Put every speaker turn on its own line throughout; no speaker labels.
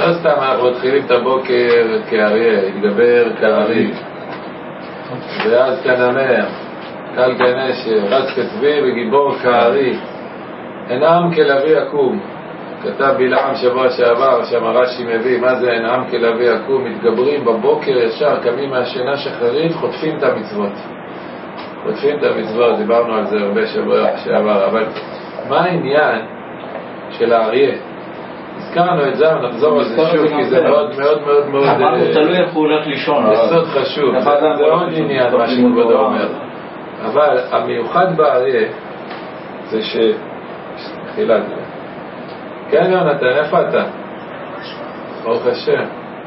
לא סתם אנחנו מתחילים את הבוקר כאריה, התגבר כארי, ואז כנמר, קל כנשר, רץ כצבי וגיבור כארי, אינם כלוי יקום. כתב בלעם שבוע שעבר, שם הרש"י מביא, מה זה אינם כלוי יקום? מתגברים בבוקר ישר, קמים מהשינה שחרית, חוטפים את המצוות. חוטפים את המצוות, דיברנו על זה הרבה שבוע שעבר, אבל מה העניין של האריה? הזכרנו את זה, ונחזור על זה שוב, כי זה מאוד מאוד מאוד מאוד...
אמרנו, תלוי איך הוא הולך לישון.
יסוד חשוב, זה עוד עניין מה שכבודו אומר. אבל המיוחד באריה זה ש... תחילת זה. כן יונתן, איפה אתה? ברוך השם.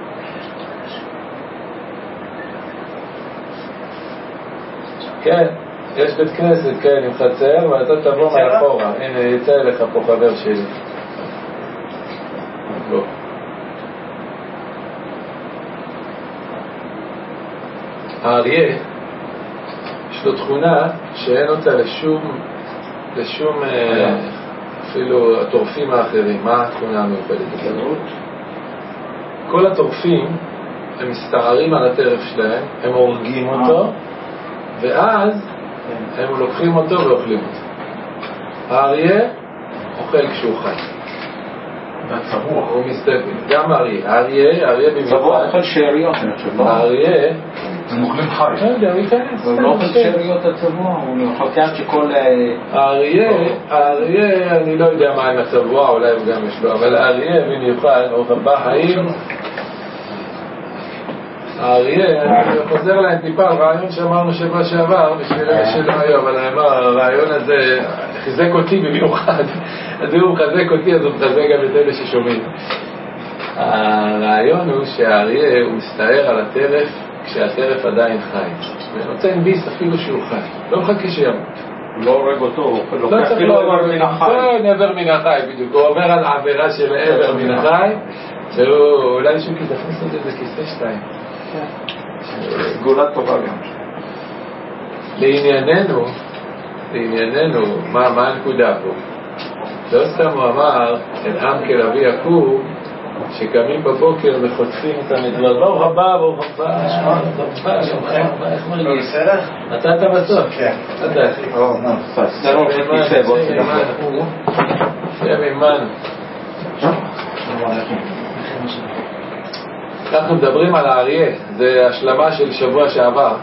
כן, יש בית כנסת, כן, עם חצר, ואתה תבוא מאחורה. הנה, יצא אליך פה חבר שלי. בוא. האריה יש לו תכונה שאין אותה לשום אפילו הטורפים האחרים. מה התכונה המיוחדת? כל הטורפים הם מסתערים על הטרף שלהם, הם הורגים אותו, ואז הם לוקחים אותו ואוכלים אותו. האריה אוכל כשהוא חי.
והצבוע.
הוא מסתכל, גם האריה במיוחד.
צבוע אוכל שאריות, אני חושב.
האריה
הם אוכלים חי.
לא יודע, הוא ייכנס.
הוא לא אוכל שאריות הצבוע, הוא חוקר שכל...
האריה, אני לא יודע מה עם הצבוע, אולי הוא גם יש לו, אבל האריה במיוחד, או בחיים, האריה, אני חוזר להם טיפה על רעיון שאמרנו שבוע שעבר, בשביל אלה שלא היום, אבל אני אומר, הרעיון הזה חיזק אותי במיוחד, אז הוא מחזק אותי, אז הוא מחזק גם את אלה ששומעים. הרעיון הוא שהאריה הוא מסתער על הטרף כשהטרף עדיין חי, ונותן ביס אפילו שהוא חי, לא מחכה שימות.
הוא לא הורג אותו, הוא
לא צריך לא עבר מן החי. לא עבר מן החי, בדיוק, הוא אומר על העבירה של עבר מן החי, שהוא אולי שהוא כתפס את זה כיסא 2.
סגולה טובה גם.
לענייננו, מה הנקודה פה? לא סתם הוא אמר, אינם כלוי יקום, שקמים בבוקר וחוטפים את המצוות. ברוך הבא, ברוך הבא, איך מרגיש? אתה בסוף? כן. אתה אחי. שם אימנו. אנחנו מדברים על האריה, זה השלמה של שבוע שעבר.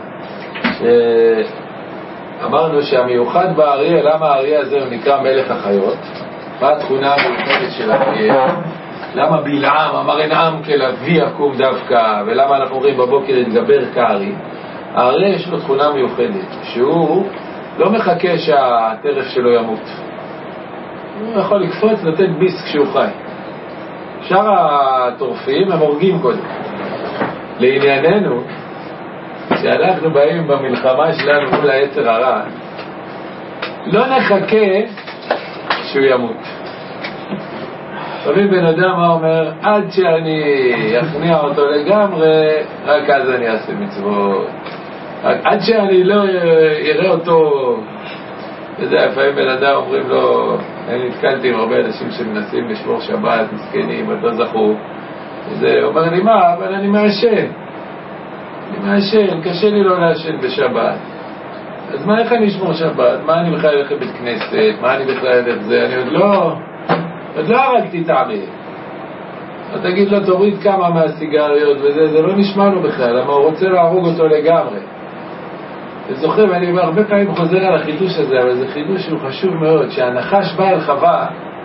אמרנו שהמיוחד באריה, למה האריה הזה הוא נקרא מלך החיות? מה התכונה המיוחדת של האריה? למה בלעם אמר אינם כלוי יקום דווקא, ולמה אנחנו אומרים בבוקר יתגבר כארי? האריה יש לו תכונה מיוחדת, שהוא לא מחכה שהטרף שלו ימות. הוא יכול לקפוץ לתת ביס כשהוא חי. שאר הטורפים הם הורגים קודם. לענייננו, כשאנחנו באים במלחמה שלנו מול היצר הרע, לא נחכה שהוא ימות. תבין בן אדם מה אומר, עד שאני אכניע אותו לגמרי, רק אז אני אעשה מצוות. עד שאני לא אראה אותו, לפעמים בן אדם אומרים לו, אני נתקלתי עם הרבה אנשים שמנסים לשמור שבת, מסכנים, עוד לא זכו. הוא אומר לי, מה? אבל אני מעשן. קשה לי לא לעשן בשבת. אז מה, איך אני אשמור שבת? מה אני בכלל הולך לבית כנסת? מה אני בכלל הולך זה? אני עוד לא הרגתי את האריה. אז תגיד לו, תוריד כמה מהסיגריות וזה, זה לא נשמע לו בכלל, למה הוא רוצה להרוג אותו לגמרי. וזוכר, ואני הרבה פעמים חוזר על החידוש הזה, אבל זה חידוש שהוא חשוב מאוד, שהנחש בא אל חווה,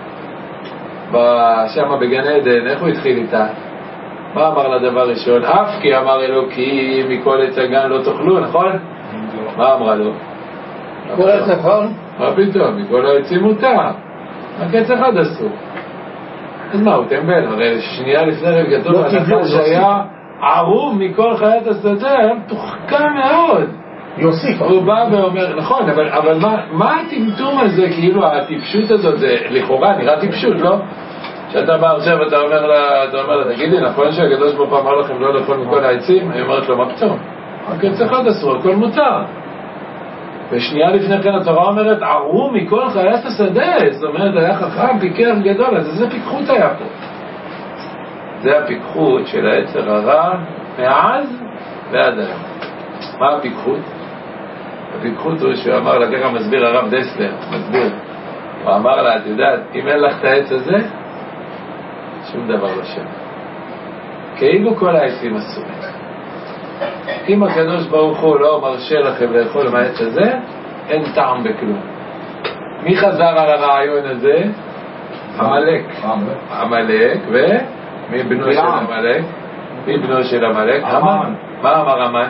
שם בגן עדן, איך הוא התחיל איתה? מה אמר לדבר ראשון? אף כי אמר אלוקים, מכל עץ הגן לא תאכלו, נכון? מה אמרה לו?
כל עץ נכון?
מה פתאום? מכל העצים מותר. רק עץ אחד אסור. אז מה, הוא טמבל? הרי שנייה לפני רגעתו, הנחש שהיה ערום מכל חיית השדה, היה מתוחכם מאוד.
יוסיף.
הוא בא ואומר, נכון, אבל מה הטמטום הזה, כאילו הטיפשות הזאת, זה לכאורה נראה טיפשות, לא? שאתה בא עכשיו ואתה אומר לה, תגידי, נכון שהקדוש ברוך הוא אמר לכם לא לאכול מכל העצים? היא אומרת לו, מה פתאום? רק עץ אחד אסור, הכל מותר. ושנייה לפני כן התורה אומרת, ערום מכל חיית השדה, זאת אומרת, היה חכם, פיקח גדול, אז איזה פיקחות היה פה? זה הפיקחות של היצר הרע מאז ועד היום. מה הפיקחות? הפיקחות הוא שהוא אמר לה, ככה מסביר הרב דסלר, מסביר, הוא אמר לה, את יודעת, אם אין לך את העץ הזה, שום דבר לא שם. כאילו כל העצים אסורים. אם הקדוש ברוך הוא לא מרשה לכם לאכול מהעץ הזה, אין טעם בכלום. מי חזר על הרעיון הזה? עמלק. עמלק, ומי בנו של עמלק? מי בנו של עמלק? המן. מה אמר המן?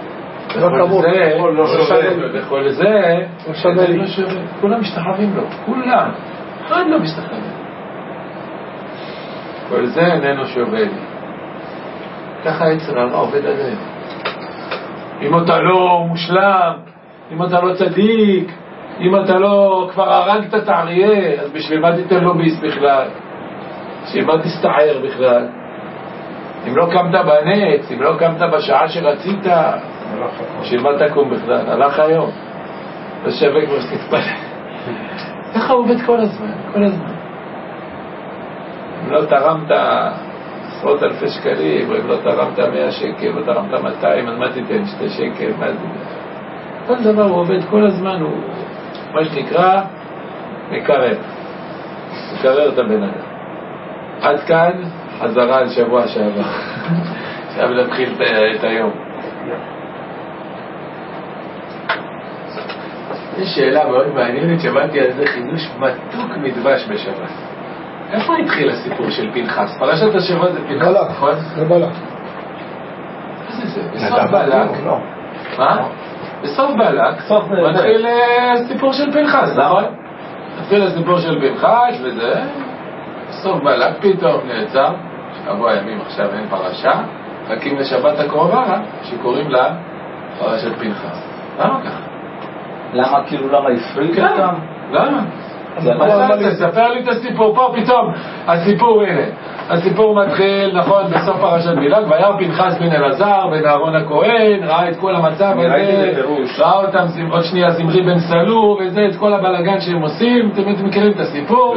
וכל זה לא שווה. כולם משתחווים לו, כולם. אחד לא משתחווה. כל זה איננו שווה לי. ככה יצר הרע עובד עליהם. אם אתה לא מושלם, אם אתה לא צדיק, אם אתה לא כבר הרגת את האריה, אז בשביל מה תיתן לו ביס בכלל? בשביל מה תסתער בכלל? אם לא קמת בנץ, אם לא קמת בשעה שרצית, בשביל מה תקום בכלל? הלך היום. לא שווה כמו שתתפלל. ככה עובד כל הזמן, כל הזמן. אם לא תרמת עשרות אלפי שקלים, או אם לא תרמת 100 שקל, או תרמת 200, אז מה תיתן? 2 שקל? מה זה? כל דבר הוא עובד כל הזמן, הוא מה שנקרא מקרב את הבן אדם. עד כאן חזרה על שבוע שעבר. עכשיו נתחיל את היום. יש שאלה מאוד מעניינת, שבנתי על זה חידוש מתוק מדבש בשבת. איפה התחיל הסיפור של פנחס? פרשת השבוע זה פנחס, נכון?
זה בלק.
מה זה? בסוף בלק. מה? בסוף בלק מתחיל הסיפור של פנחס, נכון? מתחיל הסיפור של פנחס וזה, בסוף בלק פתאום נעצר, שבוע ימים עכשיו אין פרשה, חכים לשבת הקרובה שקוראים לה פרשת פנחס. למה ככה?
למה כאילו למה הפריד אותם?
למה? תספר לי את הסיפור פה, פתאום הסיפור, הנה הסיפור מתחיל, נכון, בסוף פרשת בלק, והיה פנחס בן אלעזר בן אהרון הכהן, ראה את כל המצב הזה, ראה אותם, עוד שנייה זמרי בן סלו וזה, את כל הבלגן שהם עושים, אתם מכירים את הסיפור,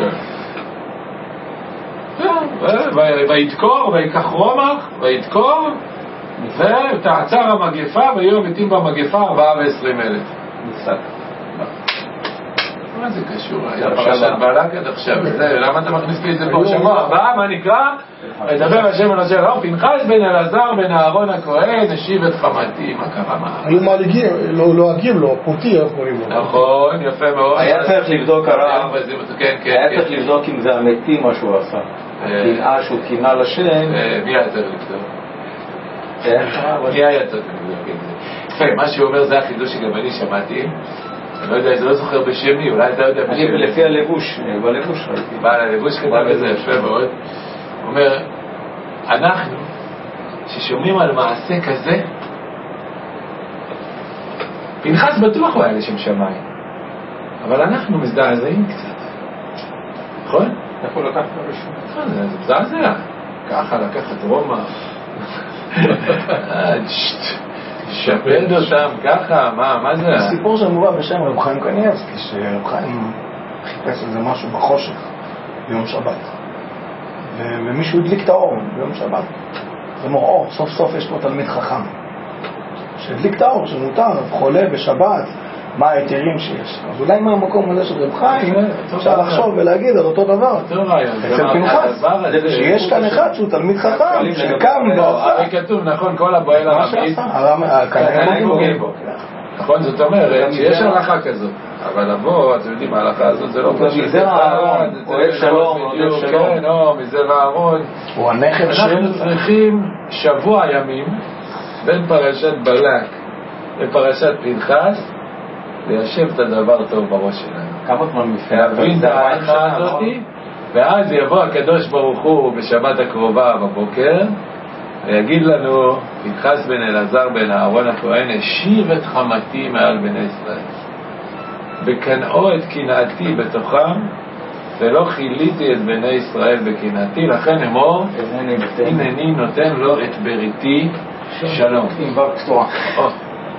ויתקור, ויקח רומח, ויתקור, ותעצר המגפה, ויהיו מתים במגפה 24,000. מה זה קשור? היה פרשת בלק עד עכשיו, למה אתה מכניס לי את זה פה? שבוע הבא, מה נקרא? מדבר השם על אשר ראו, פנחס בן אלעזר בן אהרון הכהן השיב את חמתי. מה קרה? מה?
היו מעליגים, לועגים לו, פוטי, איך קוראים לו?
נכון, יפה מאוד.
היה צריך לבדוק הרב, היה צריך לבדוק אם זה אמיתי מה שהוא עשה. קנאה שהוא קנאה לשם.
מי היה צריך לבדוק? מי היה צריך לבדוק? יפה, מה שהוא אומר זה החידוש שגם אני שמעתי. אני לא יודע, זה לא זוכר בשמי, אולי אתה יודע בשמי.
אני לפי הלבוש, בלבוש ראיתי.
בלבוש כתב את זה יפה מאוד. הוא אומר, אנחנו ששומעים על מעשה כזה, פנחס בטוח הוא היה לשם שמיים, אבל אנחנו מזדעזעים קצת, נכון?
איפה לקחת בשם?
נכון, זה מזעזע. ככה לקחת רומח, שפד אותם ככה, מה זה?
הסיפור של מובא בשם רב חיים קניאבסקי, שרב חיים חיפש איזה משהו בחושך ביום שבת, ומישהו הדליק את האור ביום שבת. זה אומר, סוף סוף יש פה תלמיד חכם שהדליק את האור, שמותר, חולה בשבת, מה היתרים שיש. אז אולי מהמקום הזה של רב חיים אפשר לחשוב ולהגיד על אותו דבר אצל פנחס, שיש כאן אחד שהוא תלמיד חכם שקם ועשה.
הרי כתוב, נכון, כל הבועל הרבים כנראה פוגעים בו. נכון, זאת אומרת שיש הלכה כזאת, אבל לבוא, אתם יודעים, ההלכה הזאת זה לא פשוט.
מזרע הארון, אוהב שלום,
כן, מזרע הארון.
הוא הנכד של...
אנחנו צריכים שבוע ימים בין פרשת בלק לפרשת פנחס ליישב את הדבר טוב בראש שלנו.
כמה זמן מפעל?
להבין את ההלכה הזאת, ואז יבוא הקדוש ברוך הוא בשבת הקרובה בבוקר ויגיד לנו, פנחס בן אלעזר בן אהרון הכהן השיב את חמתי מעל בני ישראל, בקנאו את קנאתי בתוכם, ולא חיליתי את בני ישראל בקנאתי, לכן אמור, הנני נותן לו את בריתי שלום.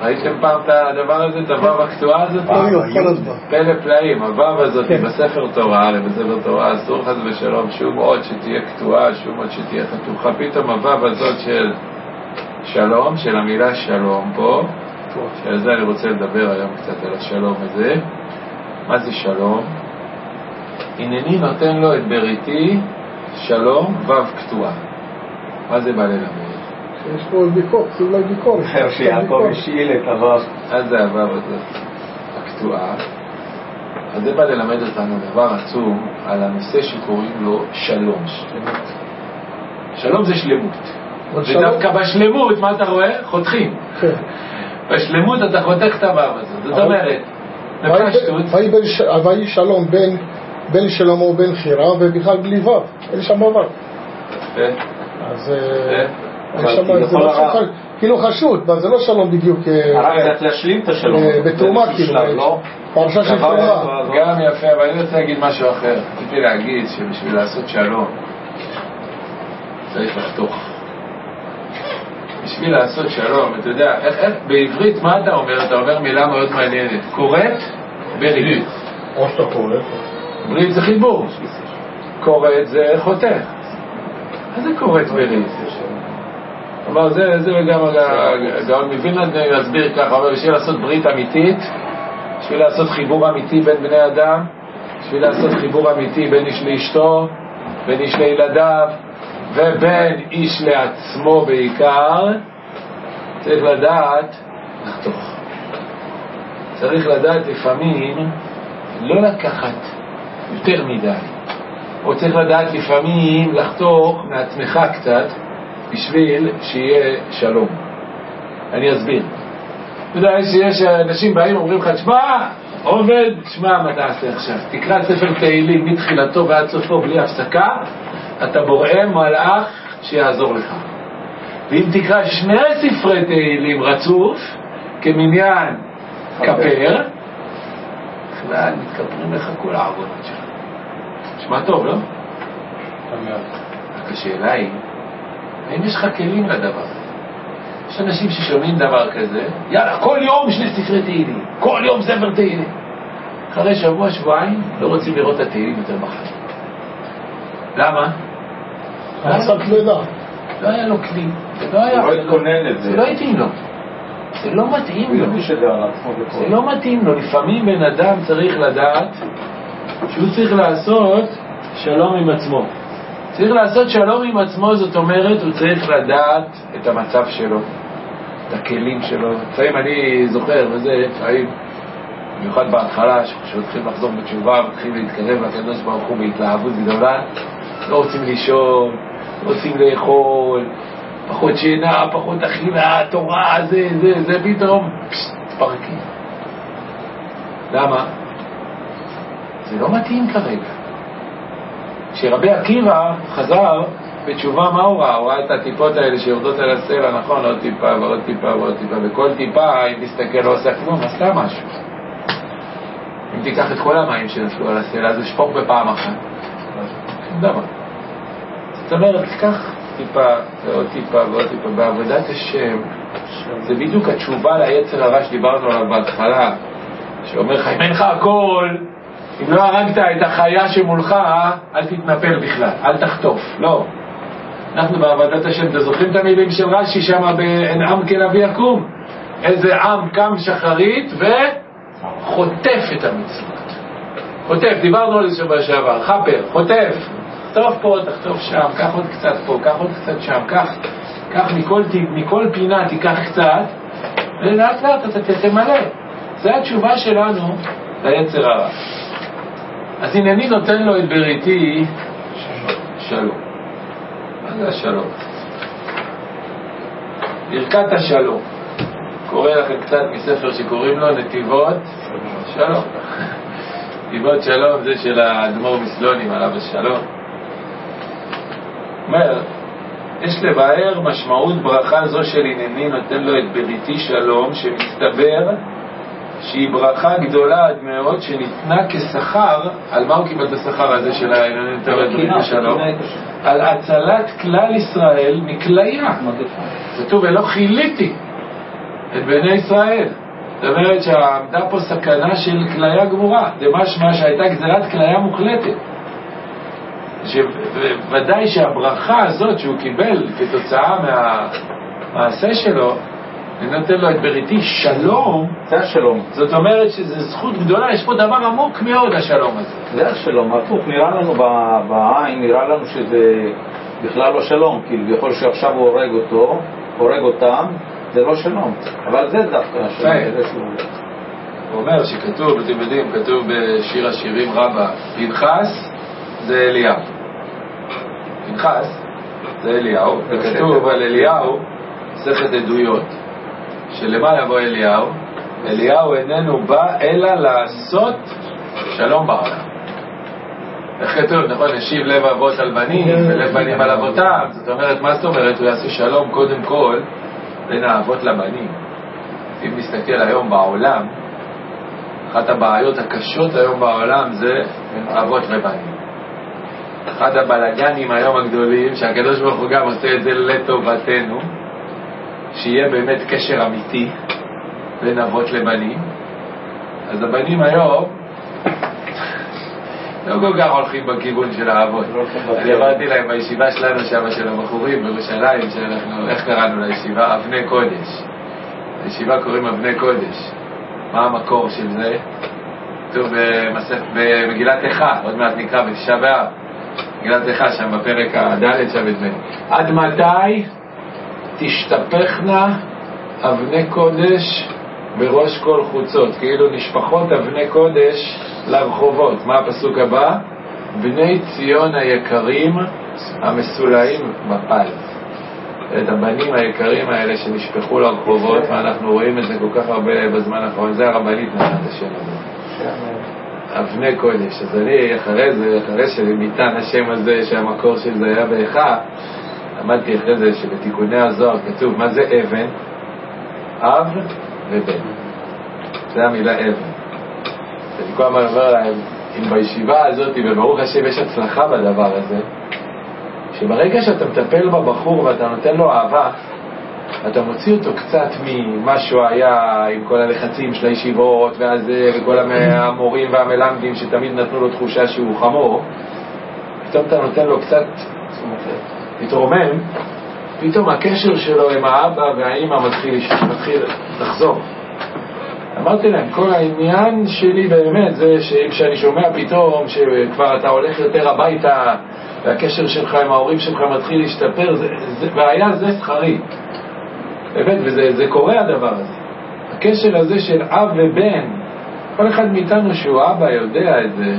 ראיתם פעם את הדבר הזה, את הוו הקטועה הזאת? פלא פלאים, הוו הזאת בספר תורה, בספר תורה אסור חס ושלום שום עוד שתהיה קטועה, שום עוד שתהיה חתוכה. פתאום הוו הזאת של שלום, של המילה שלום פה, שעל זה אני רוצה לדבר היום קצת על השלום הזה. מה זה שלום? הנני נותן לו את בריתי שלום וו קטועה. מה זה בא ללמד?
יש פה ביקורת, זה אולי ביקורת.
שיעקב השאיל את הוו.
אז זה הוו הזאת, הקטועה. אז זה בא ללמד אותנו דבר עצום על הנושא שקוראים לו שלום. שלום זה שלמות. ודווקא בשלמות, מה אתה רואה? חותכים. בשלמות אתה חותך את הוו הזאת. זאת אומרת,
ויהי שלום בין שלמה ובין חירה, ובכלל בלי וו, אין שם וו. אז כאילו חשוד, זה לא שלום בדיוק
הרב צריך להשלים את השלום
בתרומה, כאילו פרשה של תרומה.
גם יפה, אבל אני רוצה להגיד משהו אחר. רציתי להגיד שבשביל לעשות שלום צריך לחתוך. בשביל לעשות שלום, אתה יודע, בעברית מה אתה אומר? אתה אומר מילה מאוד מעניינת, קוראת ברית.
או שאתה קוראת.
ברית זה חיבור, קוראת זה חותך. מה זה קוראת ברית? אבל זה גם מווילנד להסביר ככה, אבל בשביל לעשות ברית אמיתית, בשביל לעשות חיבור אמיתי בין בני אדם, בשביל לעשות חיבור אמיתי בין איש לאשתו, בין איש לילדיו, ובין איש לעצמו בעיקר, צריך לדעת לחתוך. צריך לדעת לפעמים לא לקחת יותר מדי, או צריך לדעת לפעמים לחתוך מעצמך קצת בשביל שיהיה שלום. אני אסביר. אתה יודע, יש אנשים באים אומרים לך, תשמע, עובד, תשמע מה תעשה עכשיו, תקרא ספר תהילים מתחילתו ועד סופו בלי הפסקה, אתה בורא מלאך שיעזור לך. ואם תקרא 2 ספרי תהילים רצוף כמניין כפר, בכלל מתכפרים לך כל העבודות שלך. תשמע טוב, לא? רק השאלה היא, האם יש לך כלים לדבר הזה? יש אנשים ששומעים דבר כזה, יאללה, כל יום 2 ספרי תהילים, כל יום ספר תהילים. אחרי שבוע, שבועיים, לא רוצים לראות את התהילים יותר בחיים. למה?
עשה כבדה.
לא היה לו כלי. זה לא
התכונן את זה.
זה לא התאים לו. זה לא מתאים לו. זה לא מתאים לו. לפעמים בן אדם צריך לדעת שהוא צריך לעשות שלום עם עצמו. צריך לעשות שלום עם עצמו, זאת אומרת, הוא צריך לדעת את המצב שלו, את הכלים שלו. לפעמים אני זוכר, וזה לפעמים, במיוחד בהתחלה, שהולכים לחזור בתשובה, מתחילים להתקרב לקדוש ברוך הוא בהתלהבות גדולה, לא רוצים לישון, לא רוצים לאכול, פחות שינה, פחות אכילה, תורה, זה פתאום, תפרקים. למה? זה לא מתאים כרגע. כשרבי עקיבא חזר בתשובה, מה הוא ראה? הוא ראה את הטיפות האלה שיורדות על הסלע, נכון? עוד טיפה ועוד טיפה ועוד טיפה, וכל טיפה, אם תסתכל, לא עושה כלום, עשתה משהו. אם תיקח את כל המים שנפלו על הסלע, אז לשפוך בפעם אחת. שום דבר. זאת אומרת, תיקח טיפה ועוד טיפה ועוד טיפה, בעבודת השם, זה בדיוק התשובה ליצר הרע שדיברנו עליו בהתחלה, שאומר לך, אם אין לך הכל, אם לא הרגת את החיה שמולך, אל תתנפל בכלל, אל תחטוף. לא. אנחנו בעבודת השם, אתם זוכרים את המילים של רש"י שם באין עם כלביא יקום? איזה עם קם שחרית וחוטף את המצוות. חוטף, דיברנו על זה שבוע שעבר, חפר, חוטף. תחטוף פה, תחטוף שם, קח עוד קצת פה, קח עוד קצת שם, קח מכל פינה תיקח קצת, ולאט לאט אתה תמלא. זה התשובה שלנו ליצר הרע. אז הנה אני נותן לו את בריתי שלום. מה זה השלום? ברכת השלום. קורא לכם קצת מספר שקוראים לו נתיבות שלום. נתיבות שלום זה של האדמו"ר מסלונים עליו השלום. אומר, יש לבאר משמעות ברכה זו של הנני נותן לו את בריתי שלום, שמסתבר שהיא ברכה גדולה עד מאוד שניתנה כשכר. על מה הוא קיבל את השכר הזה של הנני נותן לו את בריתי שלום? על הצלת כלל ישראל מכליה. כתוב ולא חיליתי את בני ישראל. זאת אומרת שעמדה פה סכנה של כליה גמורה, זה משמע שהייתה גזירת כליה מוחלטת. שוודאי שהברכה הזאת שהוא קיבל כתוצאה מהמעשה שלו, אני נותן לו את בריתי שלום,
זה השלום.
זאת אומרת שזו זכות גדולה, יש פה דבר עמוק מאוד השלום הזה.
זה השלום, הפוך, נראה לנו בעין, נראה לנו שזה בכלל לא שלום, כאילו יכול שעכשיו הוא הורג אותם, זה לא שלום, אבל זה דווקא השלום.
הוא אומר שכתוב, אתם יודעים, כתוב בשיר השירים רבה, פנחס זה אליהו. פנחס זה אליהו, וכתוב על אליהו מסכת עדויות, שלמה יבוא אליהו? אליהו איננו בא אלא לעשות שלום בעולם. איך כתוב, נכון, השיב לב אבות על בנים ולב בנים על אבותם. זאת אומרת, מה זאת אומרת? הוא יעשה שלום קודם כל בין האבות לבנים. אם נסתכל היום בעולם, אחת הבעיות הקשות היום בעולם זה אבות ובנים. אחד הבלגנים היום הגדולים, שהקדוש ברוך הוא גם עושה את זה לטובתנו, שיהיה באמת קשר אמיתי בין אבות לבנים. אז הבנים היום לא כל כך הולכים בכיוון של האבות. אני אמרתי להם בישיבה שלנו שם של הבחורים בירושלים, שאנחנו, איך קראנו לישיבה? אבני קודש. לישיבה קוראים אבני קודש. מה המקור של זה? כתוב במגילת איכה, עוד מעט נקרא בתשעה באב. מגילת איכה שם בפרק הד' שם את זה. עד מתי תשתפכנה אבני קודש בראש כל חוצות? כאילו נשפחות אבני קודש לרחובות. מה הפסוק הבא? בני ציון היקרים המסולאים מפל. את הבנים היקרים האלה שנשפחו לרחובות, ואנחנו רואים את זה כל כך הרבה בזמן האחרון. זה הרבנית נתן את השם הזה, אבני קודש. אז אני אחרי שניתן השם הזה שהמקור של זה היה באיכה, למדתי אחרי זה שבתיקוני הזוהר כתוב מה זה אבן? אב ובן. זה המילה אבן. אני כל הזמן אומר להם, אם בישיבה הזאת וברוך השם יש הצלחה בדבר הזה, שברגע שאתה מטפל בבחור ואתה נותן לו אהבה, אתה מוציא אותו קצת ממה שהוא היה עם כל הלחצים של הישיבות וכל המורים והמלמדים שתמיד נתנו לו תחושה שהוא חמור, פתאום אתה נותן לו קצת להתרומם, פתאום הקשר שלו עם האבא והאמא מתחיל לחזור. אמרתי להם, כל העניין שלי באמת זה שכשאני שומע פתאום שכבר אתה הולך יותר הביתה והקשר שלך עם ההורים שלך מתחיל להשתפר, והיה זה שכרי באמת, וזה קורה הדבר הזה, הקשר הזה של אב ובן. כל אחד מאיתנו שהוא אבא יודע את זה,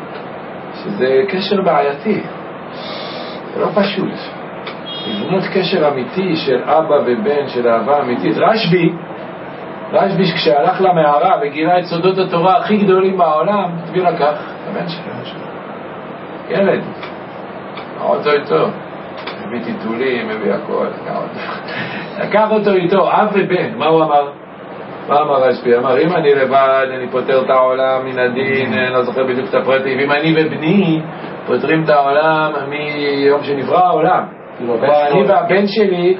שזה קשר בעייתי, זה לא פשוט לבנות קשר אמיתי של אבא ובן, של אהבה אמיתית. רשב"י כשהלך למערה וגילה את סודות התורה הכי גדולים בעולם, תביא לקח הבן שלו, ילד, אותו איתו, הביא טיטולים, הביא הכל, לקח אותו איתו, אב ובן. מה הוא אמר? מה אמר רשב"י? אמר, אם אני לבד אני פותר את העולם מן הדין, אני לא זוכר בדיוק את הפרטים, אם אני ובני פותרים את העולם מיום שנברא העולם, אני והבן שלי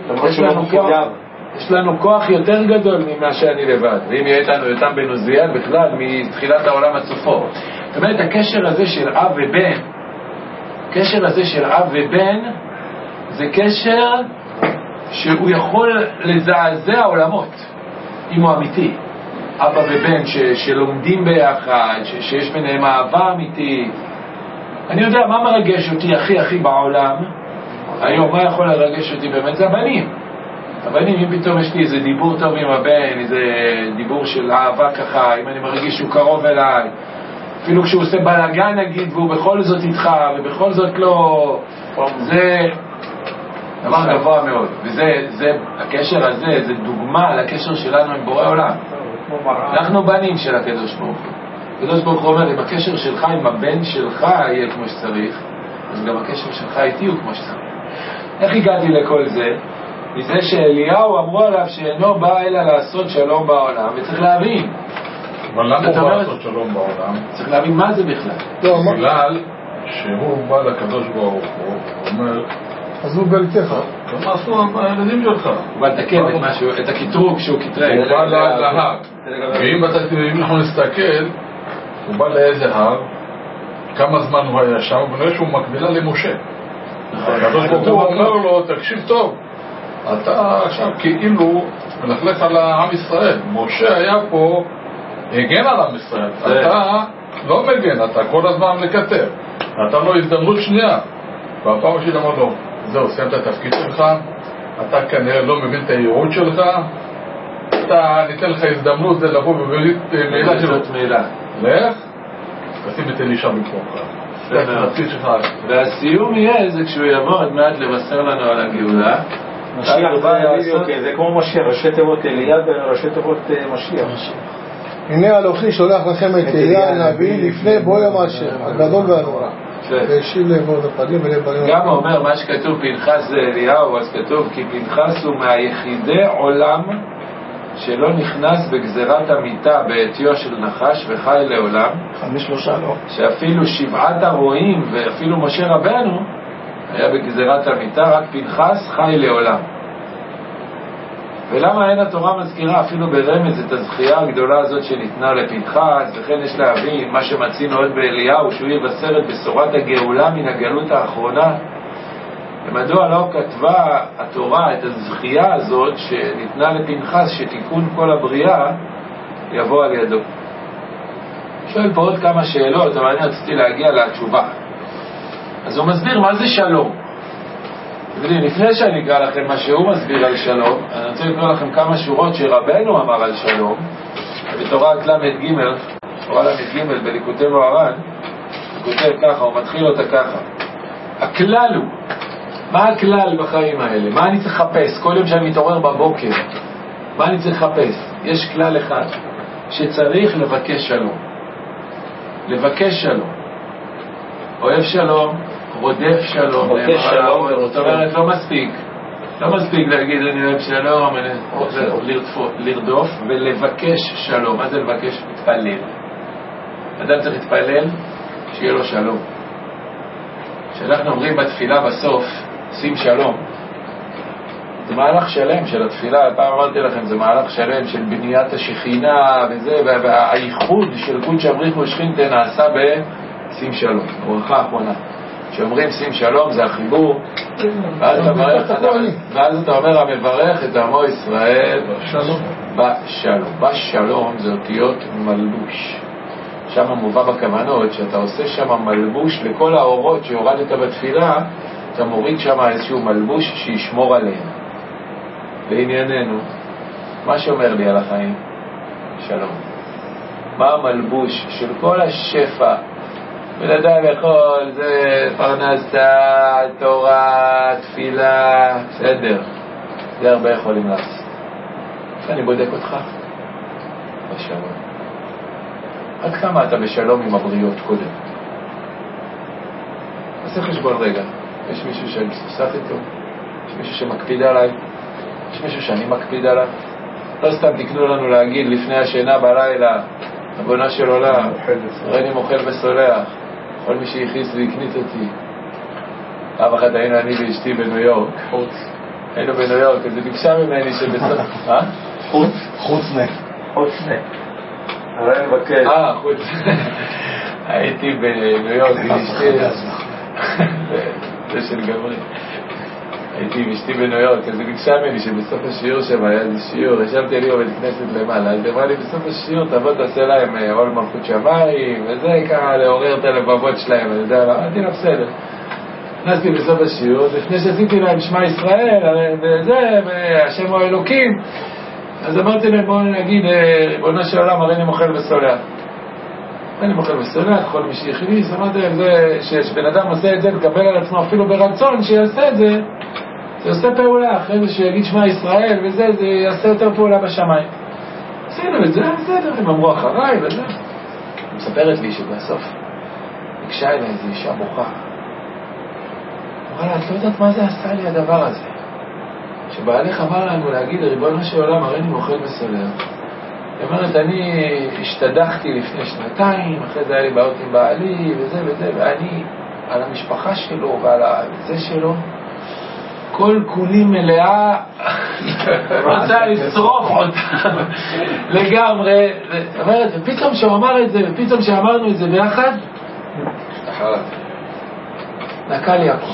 יש לנו כוח יותר גדול ממה שאני לבד, ואם יהיה איתנו יותם בן עוזיאל בכלל מתחילת העולם עד סופו. זאת אומרת, הקשר הזה של אב ובן, הקשר הזה של אב ובן זה קשר שהוא יכול לזעזע עולמות אם הוא אמיתי. אבא ובן שלומדים ביחד, שיש ביניהם אהבה אמיתית. אני יודע מה מרגש אותי הכי בעולם היום, מה יכול לרגש אותי באמת? זה הבנים. הבנים, אם פתאום יש לי איזה דיבור טוב עם הבן, איזה דיבור של אהבה ככה, אם אני מרגיש שהוא קרוב אליי, אפילו כשהוא עושה בלגן נגיד והוא בכל זאת איתך ובכל זאת לא, זה דבר גבוה מאוד. וזה הקשר הזה, זה דוגמה לקשר שלנו עם בורא עולם. אנחנו בנים של הקדוש ברוך הוא. הקדוש ברוך הוא אומר, אם הקשר שלך עם הבן שלך יהיה כמו שצריך, אז גם הקשר שלך איתי הוא כמו שצריך. איך הגעתי לכל זה? מזה שאליהו אמרו עליו שאינו בא אלא לעשות שלום בעולם, וצריך להבין.
אבל למה הוא בא לעשות שלום בעולם?
צריך להבין מה זה בכלל.
בגלל שהוא בא לקדוש ברוך הוא, הוא אומר,
אז הוא בלתך.
מה עשו הילדים שלך?
הוא בא לתקן את משהו, את הקטרוג שהוא קטרג.
הוא בא להר. ואם אנחנו נסתכל, הוא בא לאיזה הר, כמה זמן הוא היה שם, ונראה שהוא מקבילה למשה. הקדוש ברוך הוא אומר לו, תקשיב טוב, אתה עכשיו כאילו מלכלך על העם ישראל. משה היה פה, הגן על עם ישראל. אתה לא מגן, אתה כל הזמן מקטר. אתה לו הזדמנות שנייה. והפעם שלי אמר לו, זהו, סיימת את התפקיד שלך, אתה כנראה לא מבין את הייעוד שלך, אתה ניתן לך הזדמנות זה לבוא ובלית מילה שלו. לך, תשים את אלישע במקומך.
והסיום יהיה זה כשהוא יבוא עוד מעט לבשר לנו על הגאולה.
זה כמו משיח, ראשי תיבות אליה וראשי תיבות משיח.
הנה אנוכי שולח לכם את אליה הנביא לפני בוא יום האשר הגדול והנורא והשיב לעבוד הפנים ולבנים.
גם אומר מה שכתוב פנחס זה אליהו, אז כתוב כי פנחס הוא מהיחידי עולם שלא נכנס בגזירת המיטה בעטיו של נחש וחי לעולם.
אחד משלושה לא.
שאפילו 7 הרועים ואפילו משה רבנו היה בגזירת המיטה, רק פנחס חי לעולם. ולמה אין התורה מזכירה אפילו ברמז את הזכייה הגדולה הזאת שניתנה לפנחס? וכן יש להבין מה שמצינו עוד באליהו, שהוא יבשר את בשורת הגאולה מן הגלות האחרונה. ומדוע לא כתבה התורה את הזכייה הזאת שניתנה לפנחס שתיקון כל הבריאה יבוא על ידו? שואל פה עוד כמה שאלות, אבל אני רציתי להגיע לתשובה. אז הוא מסביר מה זה שלום. לפני שאני אקרא לכם מה שהוא מסביר על שלום, אני רוצה לקרוא לכם כמה שורות שרבנו אמר על שלום בתורת למד ג', תורה למד ג' בליקוטי מוהר"ן. הוא כותב ככה, הוא מתחיל אותה ככה: הכלל הוא, מה הכלל בחיים האלה? מה אני צריך לחפש? כל יום שאני מתעורר בבוקר, מה אני צריך לחפש? יש כלל אחד, שצריך לבקש שלום. לבקש שלום. אוהב שלום, רודף שלום.
מבקש שלום.
זאת אומרת, לא מספיק להגיד אני אוהב שלום, לרדוף ולבקש שלום. מה זה לבקש? להתפלל. אדם צריך להתפלל שיהיה לו שלום. כשאנחנו אומרים בתפילה בסוף שים שלום, זה מהלך שלם של התפילה. פעם אמרתי לכם, זה מהלך שלם של בניית השכינה וזה, והייחוד של קודש הבריך ושכינתה נעשה בשים שלום. ברכה האחרונה שאומרים שים שלום זה החיבור, ואז אתה אומר המברך את עמו ישראל בשלום. בשלום זה אותיות מלבוש. שם מובא בכוונות שאתה עושה שם מלבוש לכל האורות שהורדת בתפילה, אתה מוריד שם איזשהו מלבוש שישמור עליהם. לענייננו, מה שאומר לי על החיים? שלום. מה המלבוש של כל השפע? ולדעת לכל זה פרנסה, תורה, תפילה, בסדר, זה הרבה יכולים לעשות. אני בודק אותך בשלום. עד כמה אתה בשלום עם הבריות קודם? עושה חשבון רגע. יש מישהו שאני מסוסף איתו? יש מישהו שמקפיד עליי? יש מישהו שאני מקפיד עליו? לא סתם תקנו לנו להגיד לפני השינה בלילה, הבונה של עולם, רני מוכל וסולח, כל מי שהכניס והקנית אותי. אף אחד היינו אני ואשתי בניו יורק. היינו בניו יורק, אז היא ביקשה ממני שבסוף...
חוצנה.
הרי מבקש.
חוצנה. הייתי בניו יורק עם אשתי. זה של גברי. הייתי עם אשתי בניו יורק, אז היא ביקשה ממני שבסוף השיעור שם היה איזה שיעור, ישבתי לי בבית כנסת למעלה, אז אמרה לי בסוף השיעור תבוא תעשה להם עול מלכות שמיים, וזה ככה לעורר את הלבבות שלהם, אני יודע, אמרתי לה בסדר. נכנסתי בסוף השיעור, לפני שעשיתי להם שמע ישראל, וזה, והשם הוא אלוקים, אז אמרתי להם בואו נגיד, ריבונו של עולם, הרי אני מוכל וסולח. אני מוכל וסולח, כל מי שהכניס, אמרתי להם, שבן אדם עושה את זה, לקבל על עצמו אפילו ברצון שיעשה את זה, זה עושה פעולה, אחרי זה שיגיד שמע ישראל וזה, זה יעשה יותר פעולה בשמיים. עשינו את זה, בסדר, הם אמרו אחריי וזה. היא מספרת לי שבסוף ביקשה אליי איזו אישה בוכה. אמרה לה, את לא יודעת מה זה עשה לי הדבר הזה? שבעלך אמר לנו להגיד לריבונו של עולם, הרי אני מוכל וסולח. היא אומרת, אני השתדחתי לפני 2 אחרי זה היה לי בעיות עם בעלי וזה וזה, ואני על המשפחה שלו ועל זה שלו כל כולי מלאה, רוצה לשרוף אותה לגמרי. ופתאום שהוא אמר את זה, ופתאום שאמרנו את זה ביחד, נקע לי הכל.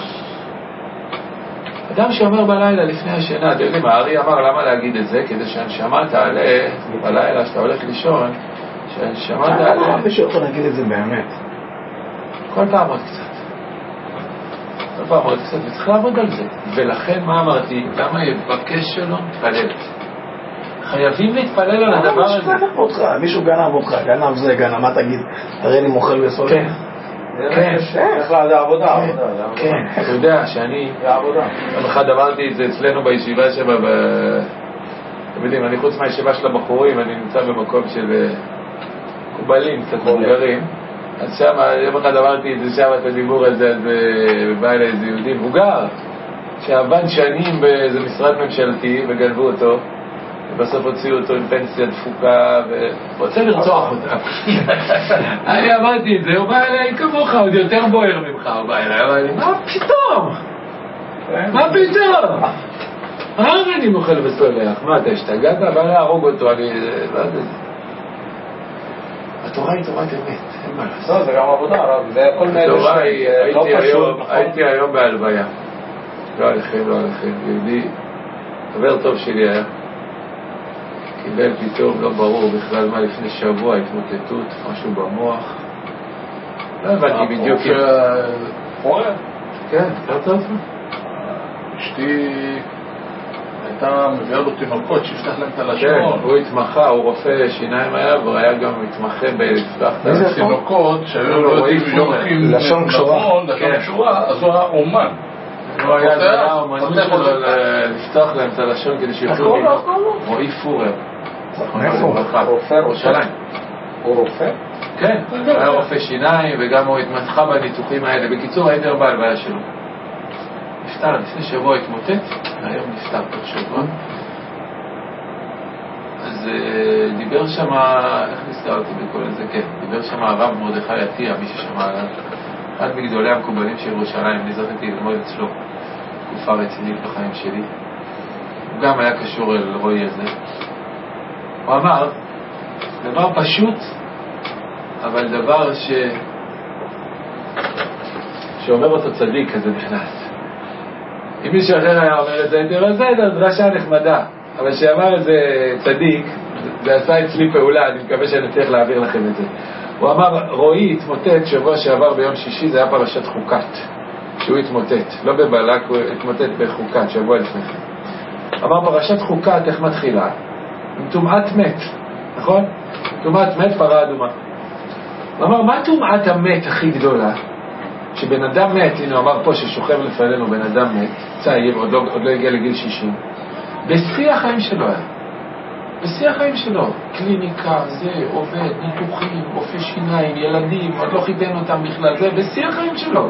אדם שאומר בלילה לפני השינה, אתם יודעים, הארי אמר למה להגיד את זה? כדי שהנשמה תעלה בלילה שאתה הולך לישון, שהנשמה תעלה.
מישהו יכול להגיד את זה באמת?
כל פעם עוד קצת. כל פעם עוד קצת, וצריך לעבוד על זה. ולכן מה אמרתי? למה יבקש שלום? תפלל. חייבים להתפלל על הדבר הזה.
מישהו גנב אותך, גנב זה, גנב, מה תגיד? תראה לי מוכל וסול.
כן. כן.
זה עבודה.
כן. אתה יודע שאני...
זה עבודה.
יום אחד אמרתי את זה אצלנו בישיבה שבה, אתם יודעים, אני חוץ מהישיבה של הבחורים, אני נמצא במקום של קובלים, קצת מבוגרים. אז שם, יום אחד אמרתי את זה שם, את הדיבור הזה, אז בא אליי איזה יהודי מבוגר, שעבד שנים באיזה משרד ממשלתי וגנבו אותו, ובסוף הוציאו אותו עם פנסיה דפוקה, ורוצה לרצוח אותה. אני אמרתי את זה, הוא בא אליי כמוך, עוד יותר בוער ממך, הוא בא אליי, אמר לי, מה פתאום? מה פתאום? מה אני מוכל וסולח? מה, אתה השתגעת? בא להרוג אותו, אני... לא יודע. התורה היא תורת אמת, אין מה לעשות.
לא, זה גם עבודה, זה כל מיני...
התורה היא... הייתי היום בהלוויה. לא עליכם, לא עליכם. יהודי, חבר טוב שלי היה. קיבל פתאום, לא ברור בכלל מה, לפני שבוע, התמוטטות, משהו במוח. לא הבנתי בדיוק.
חורר?
כן, אתה טוב?
אשתי הייתה מביאה לו תינוקות שיפתח להם את הלשון.
הוא התמחה, הוא רופא שיניים היה, והוא היה גם מתמחה בלפתח את
התינוקות שהיו לא יודעים יורקים
לשון קשורה,
אז הוא היה אומן.
הוא היה אומנות שלו לפתוח להם את הלשון כדי שיוכלו לראות. רועי פורר.
איפה?
רופא ירושלים.
הוא רופא?
כן, הוא היה רופא שיניים וגם הוא התמחה בניתוחים האלה. בקיצור, הייתי הרבה הלוויה שלו. נפטר, לפני שבוע התמוטט, היום נפטר תוך שבוע. אז דיבר שם, איך נזכרתי בכל זה? כן, דיבר שם הרב מרדכי עטיה, מי ששמע עליו. אחד מגדולי המקובלים של ירושלים, אני זכיתי ללמוד אצלו תקופה רצינית בחיים שלי. הוא גם היה קשור אל רועי הזה. הוא אמר, דבר פשוט, אבל דבר שאומר אותו צדיק, כזה נכנס. אם מישהו אחר היה אומר את זה, הייתי אומר, זה דרשה נחמדה. אבל שאמר את זה צדיק, זה עשה אצלי פעולה, אני מקווה שאני צריך להעביר לכם את זה. הוא אמר, רועי התמוטט שבוע שעבר ביום שישי, זה היה פרשת חוקת, שהוא התמוטט, לא בבלק, הוא התמוטט בחוקת, שבוע לפני כן. אמר, פרשת חוקת, איך מתחילה? עם טומאת מת, נכון? טומאת מת, פרה אדומה. הוא אמר, מה טומאת המת הכי גדולה? שבן אדם מת, הנה הוא אמר פה ששוכב לפנינו בן אדם מת, צעיר, עוד לא הגיע לגיל 60, בשיא החיים שלו היה. בשיא החיים שלו, קליניקה, זה, עובד, ניתוחים, רופא שיניים, ילדים, עוד לא חיתן אותם בכלל, זה בשיא החיים שלו.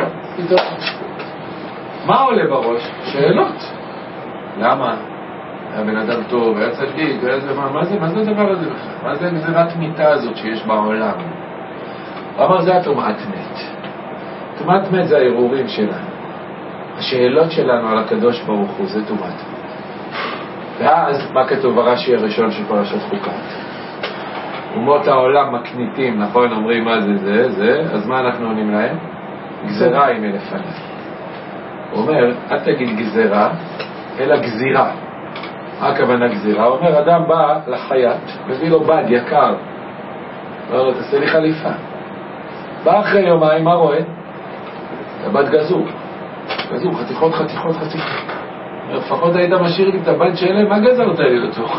מה עולה בראש? שאלות. למה? היה בן אדם טוב, היה צדיק, מה זה הדבר הזה בכלל? מה זה גזירת מיטה הזאת שיש בעולם? הוא אמר, זה הטומאת מת. טומאת מת זה הערעורים שלנו. השאלות שלנו על הקדוש ברוך הוא, זה טומאת מת. ואז, מה כתוב ברש"י הראשון של פרשת חוקת? אומות העולם מקניטים, נכון? אומרים מה זה, אז מה אנחנו עונים להם? גזירה היא מלפניו. הוא אומר, אל תגיד גזירה, אלא גזירה. מה הכוונה גזירה? הוא אומר, אדם בא לחייט, מביא לו בד יקר. אומר לו, תעשה לי חליפה. בא אחרי יומיים, מה רואה? הבד גזור. גזור, חתיכות. לפחות היית משאיר לי את הבד שלהם, מה גזרת לי לתוך?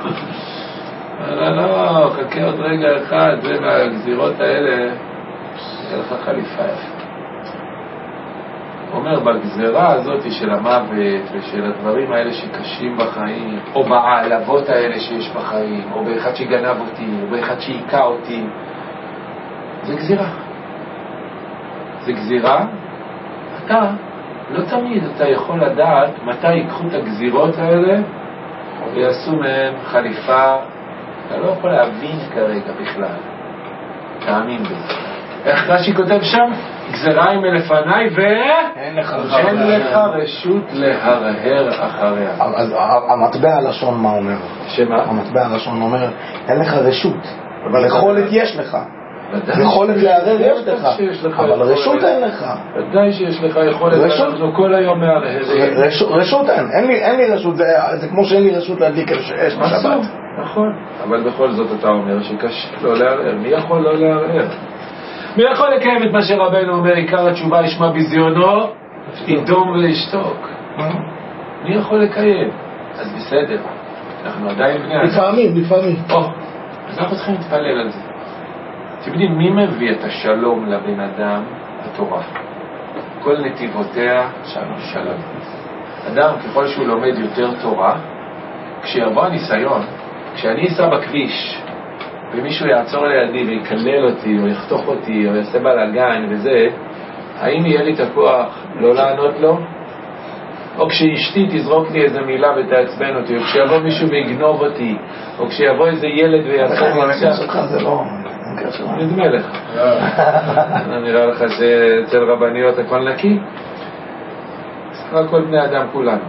לא, חכה עוד רגע אחד, זה מהגזירות האלה, יהיה לך חליפה יפה. הוא אומר, בגזירה הזאת של המוות ושל הדברים האלה שקשים בחיים, או בעלבות האלה שיש בחיים, או באחד שגנב אותי, או באחד שעיקה אותי, זה גזירה. זה גזירה, אתה לא תמיד אתה יכול לדעת מתי ייקחו את הגזירות האלה ויעשו מהם חליפה. אתה לא יכול להבין כרגע בכלל, תאמין בזה. איך רש"י כותב שם? גזרה מלפניי ואין לך רשות להרהר אחריה.
אז המטבע הלשון מה אומר?
שמה?
המטבע הלשון אומר, אין לך רשות, אבל יכולת יש לך. יכולת להרהר יש לך, אבל רשות אין לך.
ודאי שיש לך יכולת, אנחנו כל היום מהרהרים.
רשות אין לי רשות, זה כמו שאין לי רשות להדליק אש בשבת.
נכון, אבל בכל זאת אתה אומר שקשה לא לערער. מי יכול לא לערער? מי יכול לקיים את מה שרבנו אומר, עיקר התשובה ישמע בזיונו, ידום ולשתוק? מי יכול לקיים? אז בסדר, אנחנו עדיין בני אדם.
לפעמים.
אז אנחנו צריכים להתפלל על זה. אתם יודעים, מי מביא את השלום לבן אדם? התורה. כל נתיבותיה שלום. אדם, ככל שהוא לומד יותר תורה, כשיבוא הניסיון, כשאני אסע בכביש ומישהו יעצור לידי ויקלל אותי או יחתוך אותי או יעשה בלגן וזה, האם יהיה לי את הכוח לא לענות לו? או כשאשתי תזרוק לי איזה מילה ותעצבן אותי, או כשיבוא מישהו ויגנוב אותי, או כשיבוא איזה ילד ויעצור
המקרה שלך זה לא המקרה שלך.
נדמה לך. נראה לך שאצל רבניות הכל נקי? סך הכל בני אדם כולנו.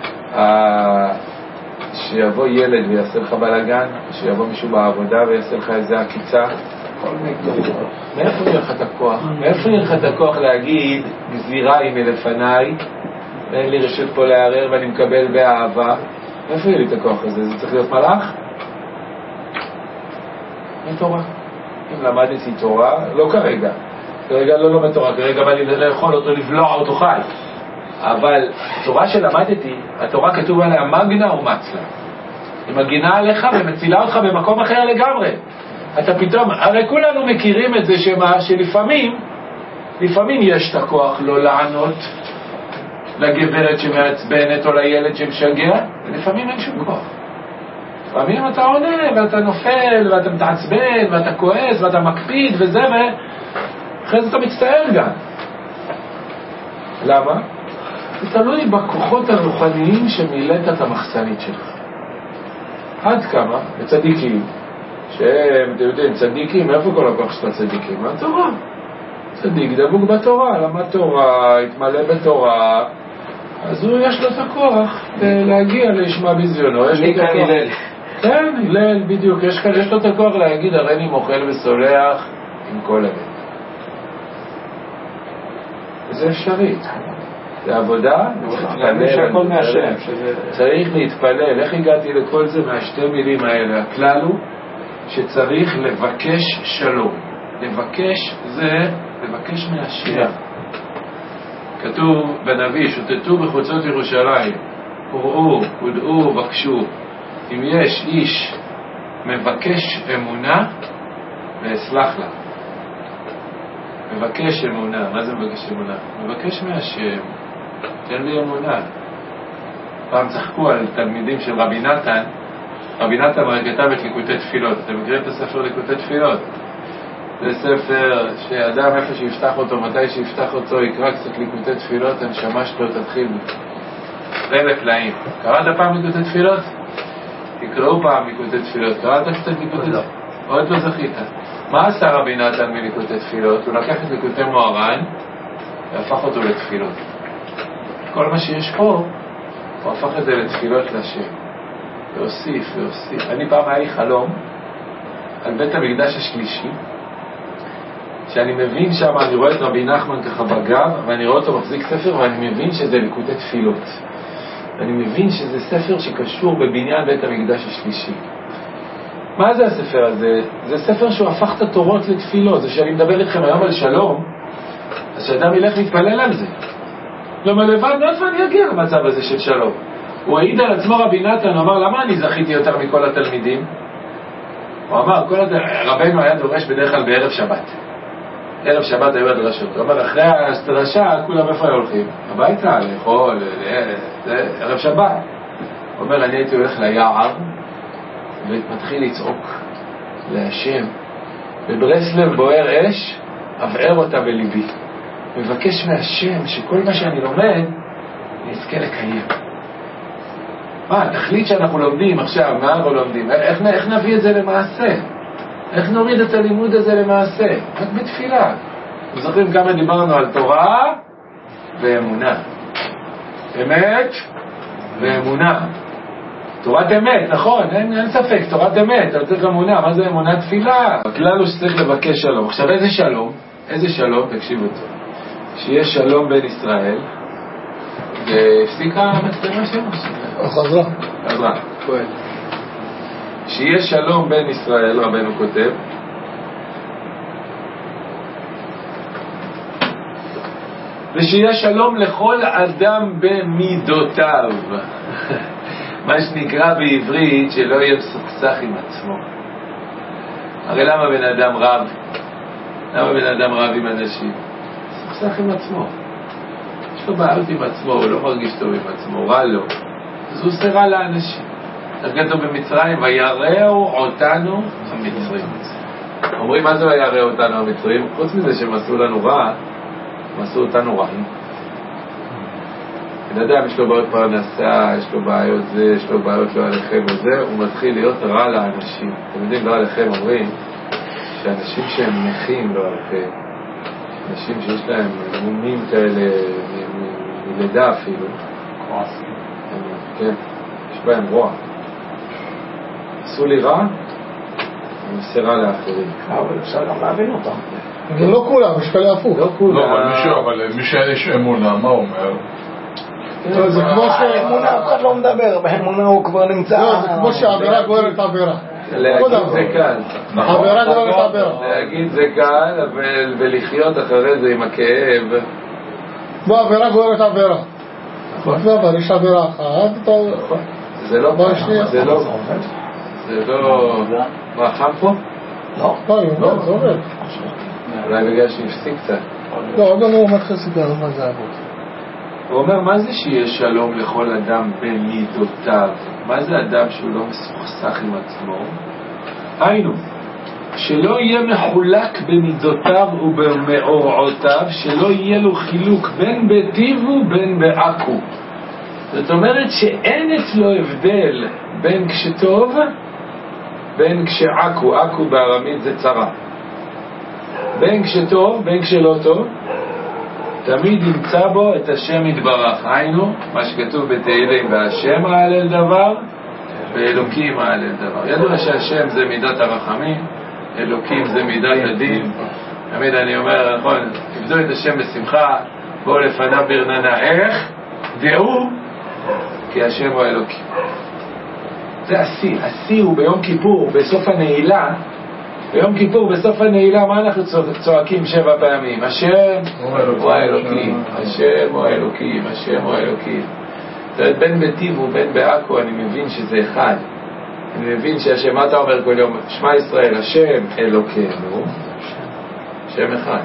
שיבוא ילד ויעשה לך בלגן, שיבוא מישהו בעבודה ויעשה לך איזה עקיצה, כל מיני. מאיפה יהיה לך את הכוח? מאיפה יהיה לך את הכוח להגיד גזירה היא מלפניי, ואין לי רשות פה לערער ואני מקבל באהבה? מאיפה יהיה לי את הכוח הזה? זה צריך להיות מלאך? אין תורה. אם למדתי תורה, לא כרגע. כרגע לא לומד תורה, כרגע בא לי לאכול אותו, לבלוע אותו חי. אבל התורה שלמדתי, התורה כתוב עליה מגנה ומצלה. היא מגינה עליך ומצילה אותך במקום אחר לגמרי. אתה פתאום, הרי כולנו מכירים את זה שלפעמים יש את הכוח לא לענות לגברת שמעצבנת או לילד שמשגע, ולפעמים אין שום כוח. לפעמים אתה עונה ואתה נופל ואתה מתעצבן ואתה כועס ואתה מקפיד וזה, ואחרי זה אתה מצטער גם. למה? זה תלוי בכוחות הרוחניים שמילאת את המחסנית שלך. עד כמה? בצדיקים, שהם, אתם יודעים, צדיקים, איפה כל הכוח שאתה צדיקים? מהתורה. צדיק דבוק בתורה, למד תורה, התמלא בתורה, אז הוא יש לו את הכוח להגיע לישמע בזיונו. יש לו את הכוח. כן, הלל, בדיוק. יש לו את הכוח להגיד, הריני מוכל וסולח עם כל הלב. זה אפשרי. זה עבודה, צריך להתפלל. איך הגעתי לכל זה מהשתי מילים האלה? הכלל הוא שצריך לבקש שלום. לבקש זה לבקש מהשם. כתוב בנביא, שוטטו בחוצות ירושלים, קוראו, קודעו, בקשו. אם יש איש מבקש אמונה, ואסלח לה. מבקש אמונה. מה זה מבקש אמונה? מבקש מהשם, תן לי אמונה. פעם צחקו על תלמידים של רבי נתן. רבי נתן כתב את ליקוטי תפילות. אתם מכירים את הספר ליקוטי תפילות? זה ספר שאדם איפה שיפתח אותו, מתי שיפתח אותו, יקרא קצת ליקוטי תפילות, הנשמה שלו תתחיל רבע פלאים. קראת פעם ליקוטי תפילות? תקראו פעם ליקוטי תפילות. קראת קצת ליקוטי תפילות? עוד לא זכית. מה עשה רבי נתן מליקוטי תפילות? הוא לקח את ליקוטי מוהר"ן והפך אותו לתפילות. כל מה שיש פה, הוא הפך את זה לתפילות לשם. והוסיף. אני פעם היה לי חלום על בית המקדש השלישי, שאני מבין שם, אני רואה את רבי נחמן ככה בגב, ואני רואה אותו מחזיק ספר, ואני מבין שזה ליקוטי תפילות. ואני מבין שזה ספר שקשור בבניין בית המקדש השלישי. מה זה הספר הזה? זה ספר שהוא הפך את התורות לתפילות. זה שאני מדבר איתכם היום על שלום, אז שאדם ילך להתפלל על זה. למה לבד, מאיפה אני אגיע למצב הזה של שלום? הוא העיד על עצמו רבי נתן, הוא אמר, למה אני זכיתי יותר מכל התלמידים? הוא אמר, רבנו היה דורש בדרך כלל בערב שבת. ערב שבת היו הדרשות. הוא אומר, אחרי הדרשה, כולם איפה הולכים? הביתה, לאכול, ערב שבת. הוא אומר, אני הייתי הולך ליער, ומתחיל לצעוק להשם. בברסלב בוער אש, אבער אותה בליבי. מבקש מהשם שכל מה שאני לומד, נזכה לקיים. מה, התכלית שאנחנו לומדים עכשיו, מה אנחנו לומדים? איך נביא את זה למעשה? איך נוריד את הלימוד הזה למעשה? רק בתפילה. זוכרים כמה דיברנו על תורה ואמונה. אמת ואמונה. תורת אמת, נכון, אין ספק, תורת אמת, אבל צריך אמונה. מה זה אמונה? תפילה. הכלל הוא שצריך לבקש שלום. עכשיו איזה שלום? איזה שלום? תקשיבו אותו. שיש שלום בין ישראל, והפסיקה המצלמה שלו.
חזרה.
חזרה. שיש שלום בין ישראל, רבנו כותב, ושיהיה שלום לכל אדם במידותיו. מה שנקרא בעברית, שלא יהיה מסוכסך עם עצמו. הרי למה בן אדם רב? למה בן אדם רב עם אנשים? מסוכסך עם עצמו. יש לו בעיות עם עצמו, הוא לא מרגיש טוב עם עצמו, רע לו. אז הוא עושה רע לאנשים. תרגלתו במצרים, ויראו אותנו המצרים. אומרים, מה זה ויראו אותנו המצרים? חוץ מזה שהם עשו לנו רע, הם עשו אותנו רעים. בן אדם יש לו בעיות פרנסה, יש לו בעיות זה, יש לו בעיות לא עליכם וזה, הוא מתחיל להיות רע לאנשים. אתם יודעים, לא עליכם אומרים שאנשים שהם נכים לא עליכם, אנשים שיש להם מומים כאלה מלידה אפילו, כן, יש בהם רוע. עשו לי רע, אני עושה רע לאחרים.
אבל אפשר גם להבין אותם.
אבל לא כולם, יש כאלה הפוך.
לא כולם.
לא, אבל מי שיש אמונה, מה אומר?
זה כמו
באמונה אף אחד לא מדבר, באמונה הוא כבר נמצא.
לא, זה כמו שהעבירה גוררת עבירה.
להגיד זה קל.
עבירה גוררת עבירה.
להגיד זה קל, ולחיות אחרי זה עם הכאב.
בוא, עבירה גוררת עבירה. אבל יש עבירה אחת,
זה לא
בוא שנייה.
זה לא מה, חם פה?
לא.
לא, זה עובד.
אולי בגלל שהפסיק קצת.
לא, אבל הוא מתחיל סיפר מה זה עבוד.
הוא אומר, מה זה שיש שלום לכל אדם במידותיו? מה זה אדם שהוא לא מסוכסך עם עצמו? היינו, שלא יהיה מחולק במידותיו ובמאורעותיו, שלא יהיה לו חילוק בין בטיב ובין בעכו. זאת אומרת שאין אצלו הבדל בין כשטוב בין כשעכו. עכו בארמית זה צרה. בין כשטוב בין כשלא טוב, תמיד ימצא בו את השם יתברך. היינו, מה שכתוב בתהילים, והשם העלל דבר ואלוקים העלל דבר. ידוע שהשם זה מידת הרחמים, אלוקים זה מידת הדין. תמיד אני אומר, נכון, תבדו את השם בשמחה, בואו לפניו ברננה. איך? דעו כי השם הוא אלוקים. זה השיא. השיא הוא ביום כיפור, בסוף הנעילה. ביום כיפור, בסוף הנעילה, מה אנחנו צועקים 7 פעמים? השם הוא האלוקים, השם הוא האלוקים, השם הוא האלוקים. זאת אומרת, בין בטיב ובין בעכו, אני מבין שזה אחד. אני מבין שהשם, מה אתה אומר כל יום? שמע ישראל, השם אלוקינו, שם אחד.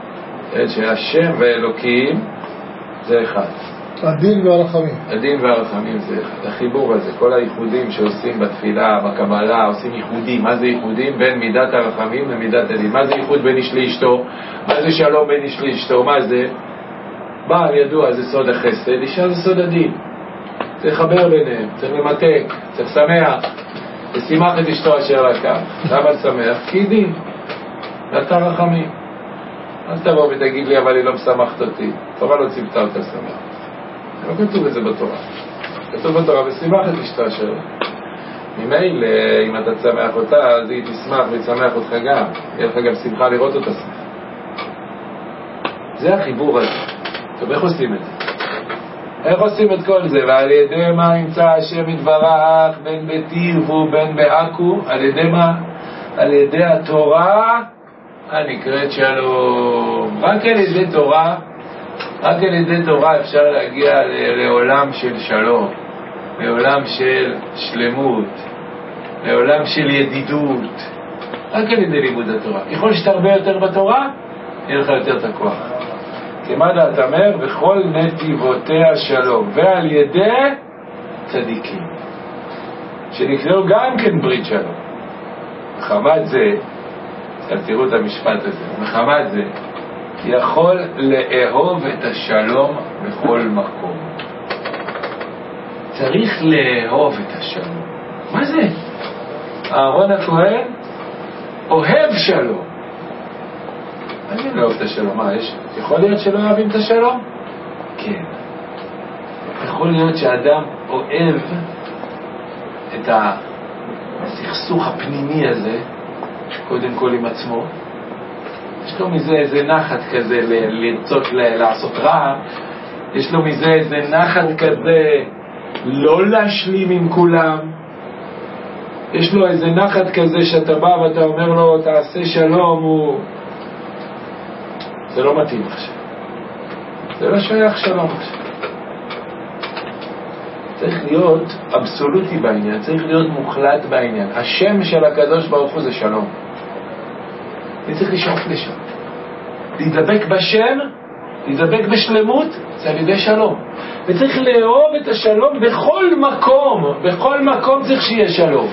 שהשם ואלוקים זה אחד.
הדין והרחמים.
הדין והרחמים זה אחד. החיבור הזה, כל הייחודים שעושים בתפילה, בקבלה, עושים ייחודים. מה זה ייחודים? בין מידת הרחמים למידת הדין. מה זה ייחוד בין איש לאשתו? מה זה שלום בין איש לאשתו? מה זה? בעל ידוע זה סוד החסד, אישה זה סוד הדין. צריך לחבר ביניהם, צריך למתק, צריך שמח. ושימח את אשתו אשר לקח. למה לשמח? כי דין. ואתה רחמים. אז תבוא ותגיד לי, אבל היא לא משמחת אותי. תורה לא ציפתה אותה שמח. לא כתוב את זה בתורה. כתוב בתורה, ושימח את אשתו אשר לקח. ממילא, אם אתה תשמח אותה, אז היא תשמח ותשמח אותך גם. יהיה לך גם שמחה לראות אותה שמח. זה החיבור הזה. טוב, איך עושים את זה? איך עושים את כל זה? ועל ידי מה ימצא השם יתברך בין בטיב ובין בעכו? על ידי מה? על ידי התורה הנקראת שלום. רק על ידי תורה, רק על ידי תורה אפשר להגיע לעולם של שלום, לעולם של שלמות, לעולם של ידידות. רק על ידי לימוד התורה. ככל שתרבה יותר בתורה, יהיה לך יותר את הכוח. כמה דעת אומר, וכל נתיבותיה שלום, ועל ידי צדיקים, שנקראו גם כן ברית שלום. מחמת זה, תראו את המשפט הזה, מחמת זה, יכול לאהוב את השלום בכל מקום. צריך לאהוב את השלום. מה זה? אהרון הכהן אוהב שלום. אני לא אוהב את השלום. מה, יכול להיות שלא אוהבים את השלום? כן. יכול להיות שאדם אוהב את הסכסוך הפנימי הזה, קודם כל עם עצמו. יש לו מזה איזה נחת כזה לרצות לעשות רע, יש לו מזה איזה נחת כזה לא להשלים עם כולם, יש לו איזה נחת כזה שאתה בא ואתה אומר לו תעשה שלום, זה לא מתאים עכשיו, זה לא שייך שלום עכשיו. צריך להיות אבסולוטי בעניין, צריך להיות מוחלט בעניין. השם של הקדוש ברוך הוא זה שלום. וצריך לשאוף לשם. להידבק בשם, להידבק בשלמות, זה על ידי שלום. וצריך לאהוב את השלום בכל מקום. בכל מקום צריך שיהיה שלום.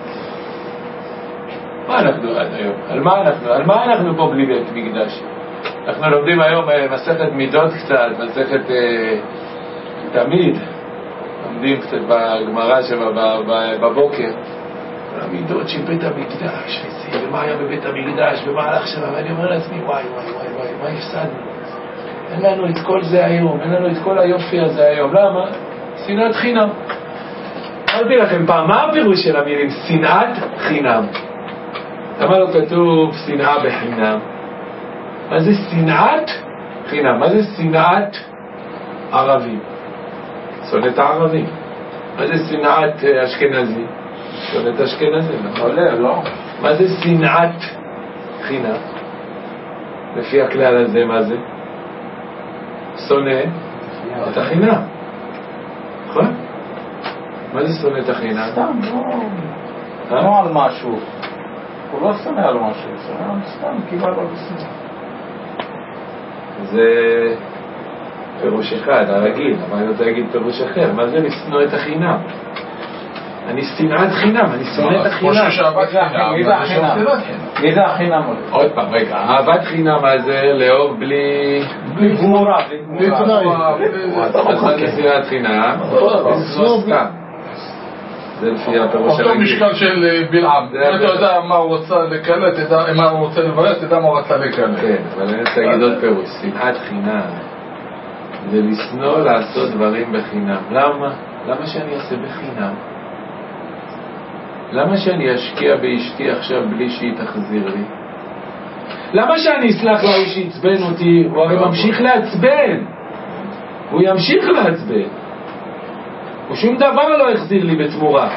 מה אנחנו עד היום? על מה אנחנו פה בלי בית מקדש? אנחנו לומדים היום מסכת מידות קצת, מסכת תמיד. לומדים קצת בגמרא בבוקר. המידות של בית המקדש, ומה היה בבית המקדש, ומה הלך שם, ואני אומר לעצמי, וואי, מה הפסדנו? אין לנו את כל זה היום, אין לנו את כל היופי הזה היום. למה? שנאת חינם. אמרתי לכם פעם, מה הפירוש של המילים? שנאת חינם. למה לא כתוב שנאה בחינם? מה זה שנאת חינם? מה זה שנאת ערבים? שונאת הערבים. מה זה שנאת אשכנזי? שונאת אשכנזי, נכון?
לא.
מה זה שנאת חינם? לפי הכלל הזה, מה זה? שונא את החינם. נכון? מה זה שונא את החינם?
סתם, לא על משהו. הוא לא שונא על משהו, שונא סתם, כמעט לא בסדר.
זה פירוש אחד, הרגיל, אבל אני רוצה להגיד פירוש אחר. מה זה לשנוא את החינם? אני שנאת חינם, אני שונא את החינם.
מי זה החינם?
עוד פעם, רגע, אהבת חינם הזה לאהוב בלי
גמורה,
בלי תנאי.
אז זה שנאת חינם, זה לפי הפירוש הרגיל.
אותו משקל של בלעם, אתה יודע מה הוא רוצה לקלט, מה הוא רוצה לבלט, תדע מה הוא רצה לקלט.
כן, אבל אני רוצה להגיד עוד פירוש, שנאת חינם זה לשנוא לעשות דברים בחינם. למה? למה שאני אעשה בחינם? למה שאני אשקיע באשתי עכשיו בלי שהיא תחזיר לי? למה שאני אסלח לה שיצבן אותי? הוא הרי ממשיך לעצבן, הוא ימשיך לעצבן, הוא שום דבר לא החזיר לי בתמורה.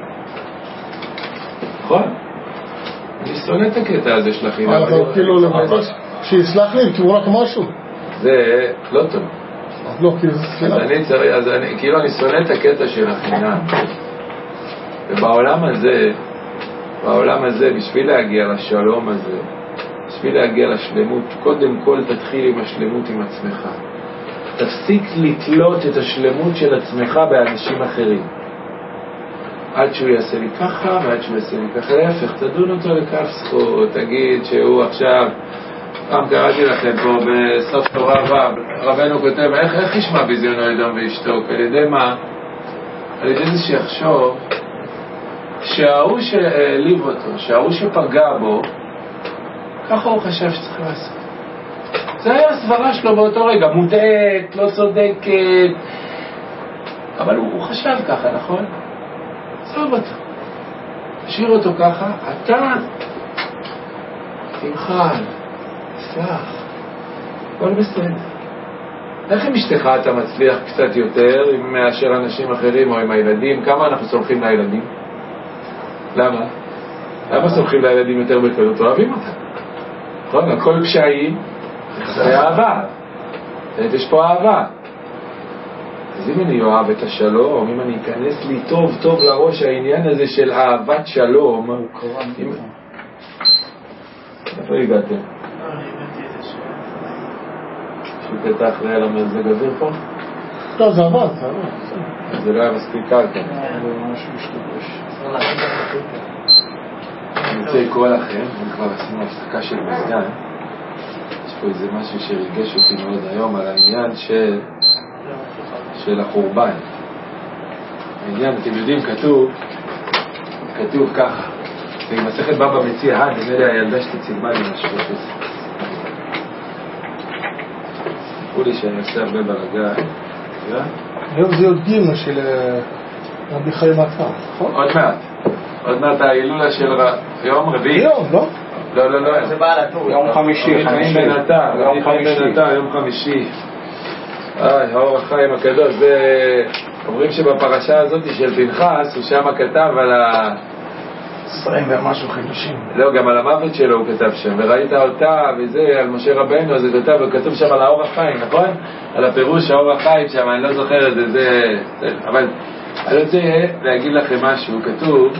נכון? אני שונא את הקטע הזה של החינם.
אבל כאילו לבקש שיסלח לי בתמורת משהו, זה
לא טוב.
לא, כאילו זה סלח.
אז אני שונא את הקטע של החינם. ובעולם הזה, בשביל להגיע לשלום הזה, בשביל להגיע לשלמות, קודם כל תתחיל עם השלמות עם עצמך. תפסיק לתלות את השלמות של עצמך באנשים אחרים. עד שהוא יעשה לי ככה, ועד שהוא יעשה לי ככה. להפך, תדון אותו לכף זכות, תגיד שהוא עכשיו, פעם קראתי לכם פה בסוף תורה רבנו כותב, איך ישמע ביזיונו אדום וישתוק? על ידי מה? על ידי זה שיחשוב שההוא שהעליב אותו, שההוא שפגע בו, ככה הוא חשב שצריך לעשות. זה היה הסברה שלו באותו רגע, מודעת, לא צודקת, אבל הוא חשב ככה, נכון? עזוב אותו, תשאיר אותו ככה, אתה תמחל, סלח, הכל בסדר. איך עם אשתך אתה מצליח קצת יותר מאשר אנשים אחרים או עם הילדים? כמה אנחנו סולחים לילדים? למה? למה סולחים לילדים יותר בקלות? אוהבים אותם, נכון? הכל קשיים, זה אהבה, יש פה אהבה. אז אם אני אוהב את השלום, אם אני אכנס לי טוב טוב לראש העניין הזה של אהבת שלום, איפה הגעתם? שהוא קטע אחרי על המזג אוויר פה?
לא, זה עבד.
זה לא היה מספיק קל כאן.
זה משהו משתבש.
אני רוצה לקרוא לכם, אני כבר עשינו הפסקה של מזגן. יש פה איזה משהו שריגש אותי מאוד היום על העניין של החורבן. העניין, אתם יודעים, כתוב ככה, זה מסכת בבא מציעא, נדמה לי הילדה שלי צילמה לי משהו כזה. תראו לי שאני עושה הרבה בלגן.
היום זה עוד גימה של רבי חיים עצמם, נכון?
עוד מעט ההילולה של יום רביעי.
היום, לא?
לא.
זה בעל הטור. יום חמישי.
יום חמישי. האור החיים הקדוש. אומרים שבפרשה הזאת של פנחס, הוא שם כתב על
20 ומשהו חידושים.
לא, גם על המוות שלו הוא כתב שם, וראית אותה וזה, על משה רבנו, אז זה כתוב שם על האור החיים, נכון? על הפירוש האור החיים שם, אני לא זוכר את זה, אבל אני רוצה להגיד לכם משהו, כתוב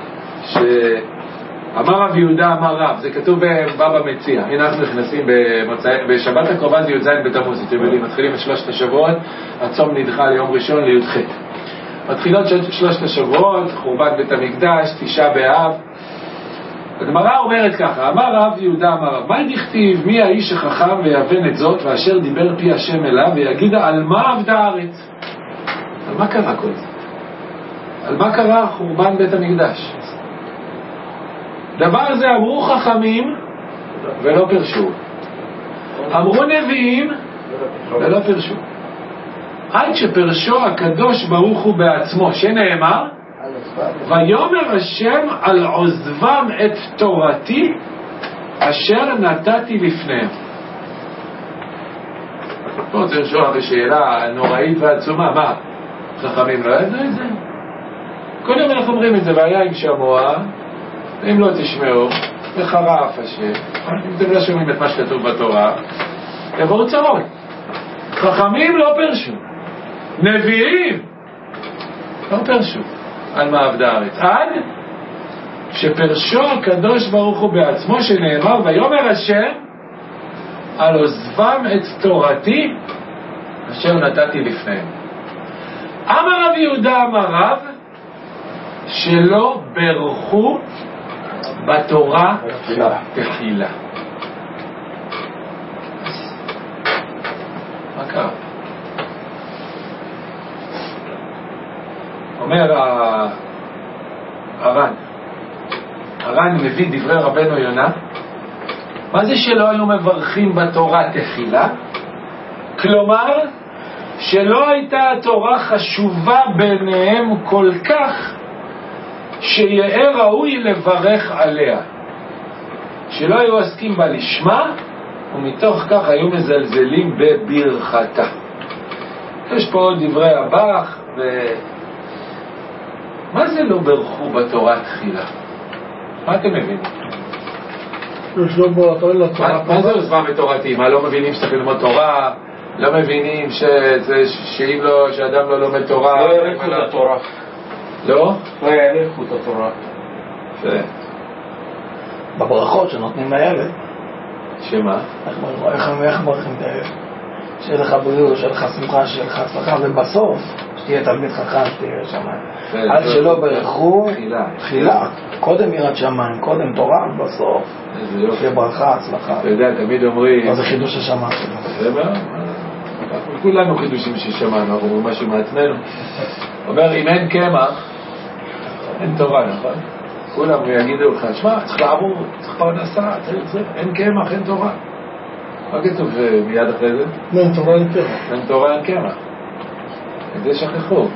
אמר רב יהודה אמר רב, זה כתוב בבא מציע. הנה אנחנו נכנסים בשבת הקרובה זה י"ז בתמוז, אתם יודעים, מתחילים את 3 השבועות, הצום נדחה ליום ראשון לי"ח. מתחילות 3 השבועות, חורבן בית המקדש, 9 באב. הגמרא אומרת ככה, אמר רב יהודה אמר רב, מה דכתיב מי האיש החכם ויבן את זאת ואשר דיבר פי השם אליו ויגידה על מה עבדה הארץ? על מה קרה כל זה? על מה קרה חורבן בית המקדש? דבר הזה אמרו חכמים ולא פרשו, אמרו נביאים ולא פרשו, עד שפרשו הקדוש ברוך הוא בעצמו, שנאמר ויאמר השם על עוזבם את תורתי אשר נתתי לפניהם. פה רוצה לשאול בשאלה נוראית ועצומה, מה? חכמים לא ידעו את זה? קודם אנחנו אומרים את זה, והיה עם שמוע אם לא תשמעו וחרף השם, אם אתם לא שומעים את מה שכתוב בתורה יבואו צרות. חכמים לא פרשו, נביאים לא פרשו על מה עבדה הארץ, עד שפרשו הקדוש ברוך הוא בעצמו, שנאמר ויאמר השם על עוזבם את תורתי אשר נתתי לפניהם. אמר רב יהודה אמר רב שלא ברכו בתורה תחילה. מה קרה? אומר הר"ן מביא דברי רבנו יונה, מה זה שלא היו מברכים בתורה תחילה? כלומר שלא הייתה התורה חשובה ביניהם כל כך שיהיה ראוי לברך עליה, שלא היו עסקים בה לשמה ומתוך כך היו מזלזלים בברכתה. יש פה עוד דברי הבח. מה זה לא ברכו בתורה תחילה? מה אתם מבינים? מה זה עוזבם בתורתי? מה, לא מבינים שצריך ללמוד תורה? לא מבינים שאם לא, שאדם לא לומד תורה
לא יעריכו את התורה.
לא?
לא יעריכו את התורה.
בברכות שנותנים לילד,
שמה?
איך מברכים את הילד? שיהיה לך בריאות, שיהיה לך שמחה, שיהיה לך הצלחה, ובסוף שתהיה תלמיד חכם, שתהיה שמיים. עד שלא ברכו תחילה, קודם יראת שמיים, קודם תורה, בסוף שיהיה ברכה, הצלחה.
אתה יודע, תמיד אומרים,
מה זה חידוש השמיים שלנו?
זה מה? כולנו חידושים ששמענו, אנחנו אומרים משהו מעצמנו. אומר, אם אין קמח אין תורה, נכון? כולם יגידו לך, שמע, צריך לעבור, צריך פרנסה, אין קמח, אין תורה. מה כתוב מיד אחרי זה?
אין תורה אין קמח.
אין תורה אין קמח. את זה שכחו.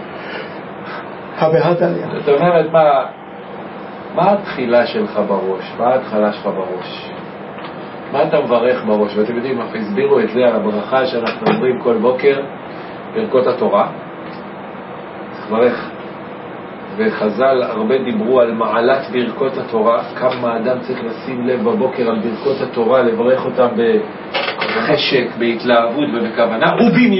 זאת אומרת, מה התחילה שלך בראש? מה ההתחלה שלך בראש? מה אתה מברך בראש? ואתם יודעים, אנחנו הסבירו את זה על הברכה שאנחנו אומרים כל בוקר ברכות התורה. מברך. וחז"ל הרבה דיברו על מעלת ברכות התורה, כמה אדם צריך לשים לב בבוקר על ברכות התורה, לברך אותם בחשק, בהתלהבות ובכוונה,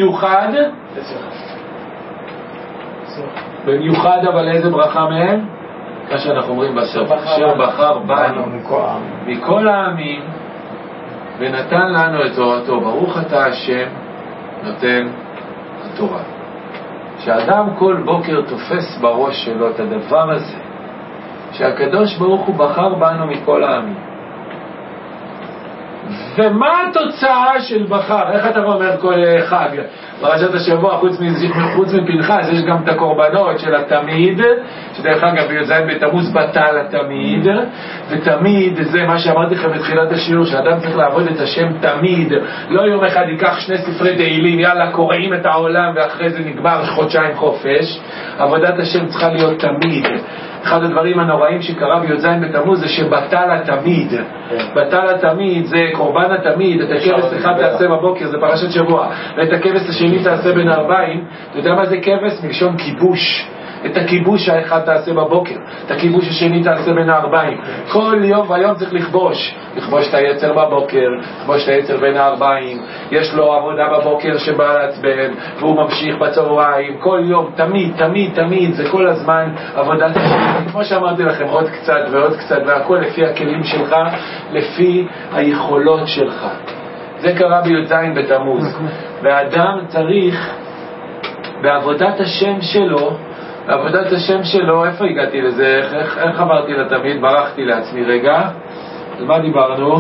במיוחד אבל איזה ברכה מהם? מה שאנחנו אומרים בסוף, אשר בחר בנו מכל העמים ונתן לנו את תורתו, ברוך אתה השם נותן התורה. שאדם כל בוקר תופס בראש שלו את הדבר הזה, שהקדוש ברוך הוא בחר בנו מכל העמים, ומה התוצאה של בחר? איך אתה אומר כל חג? פרשת השבוע, חוץ מפנחס, יש גם את הקורבנות של התמיד, שדרך אגב בי"ז בתמוז בטל התמיד, ותמיד זה מה שאמרתי לכם בתחילת השיעור, שאדם צריך לעבוד את השם תמיד, לא יום אחד ייקח 2 ספרי תהילים, יאללה קוראים את העולם ואחרי זה נגמר חודשיים חופש. עבודת השם צריכה להיות תמיד. אחד הדברים הנוראים שקרה בי"ז בתמוז זה שבטל התמיד. בטל התמיד זה קורבן התמיד. את הכבש אחד תעשה בבוקר, זה פרשת שבוע, ואת הכבש השני תעשה בין הערביים. אתה יודע מה זה כבש? מלשון כיבוש. את הכיבוש האחד תעשה בבוקר, את הכיבוש השני תעשה בין הערביים. כל יום והיום צריך לכבוש את היצר בבוקר, לכבוש את היצר בין הערביים. יש לו עבודה בבוקר שבא לעצבן והוא ממשיך בצהריים. כל יום, תמיד, תמיד, תמיד, זה כל הזמן עבודת השם. כמו שאמרתי לכם, עוד קצת ועוד קצת, והכל לפי הכלים שלך, לפי היכולות שלך. זה קרה בי"ז בתמוז. והאדם צריך בעבודת השם שלו, בעבודת השם שלו, איפה הגעתי לזה? איך עברתי לתמיד? ברחתי לעצמי רגע. על מה דיברנו?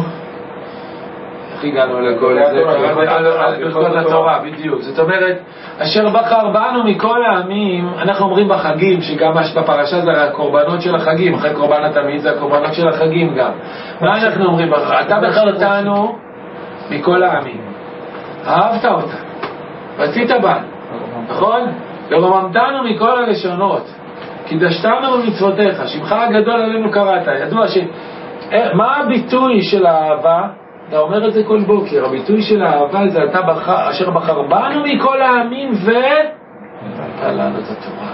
איך הגענו לכל זה? על ברכות התורה, בדיוק. זאת אומרת, אשר בחר בנו מכל העמים, אנחנו אומרים בחגים, שגם בפרשה זה הקורבנות של החגים, אחרי קורבן התמיד זה הקורבנות של החגים גם. מה אנחנו אומרים? אתה בחרתנו מכל העמים. אהבת אותה. רצית בה. נכון? ורוממתנו מכל הלשונות, קידשתנו במצוותיך, שמך הגדול עלינו קראת. ידוע מה הביטוי של האהבה? אתה אומר את זה כל בוקר. הביטוי של האהבה זה אתה אשר בחר בנו מכל העמים ונתן לנו את התורה.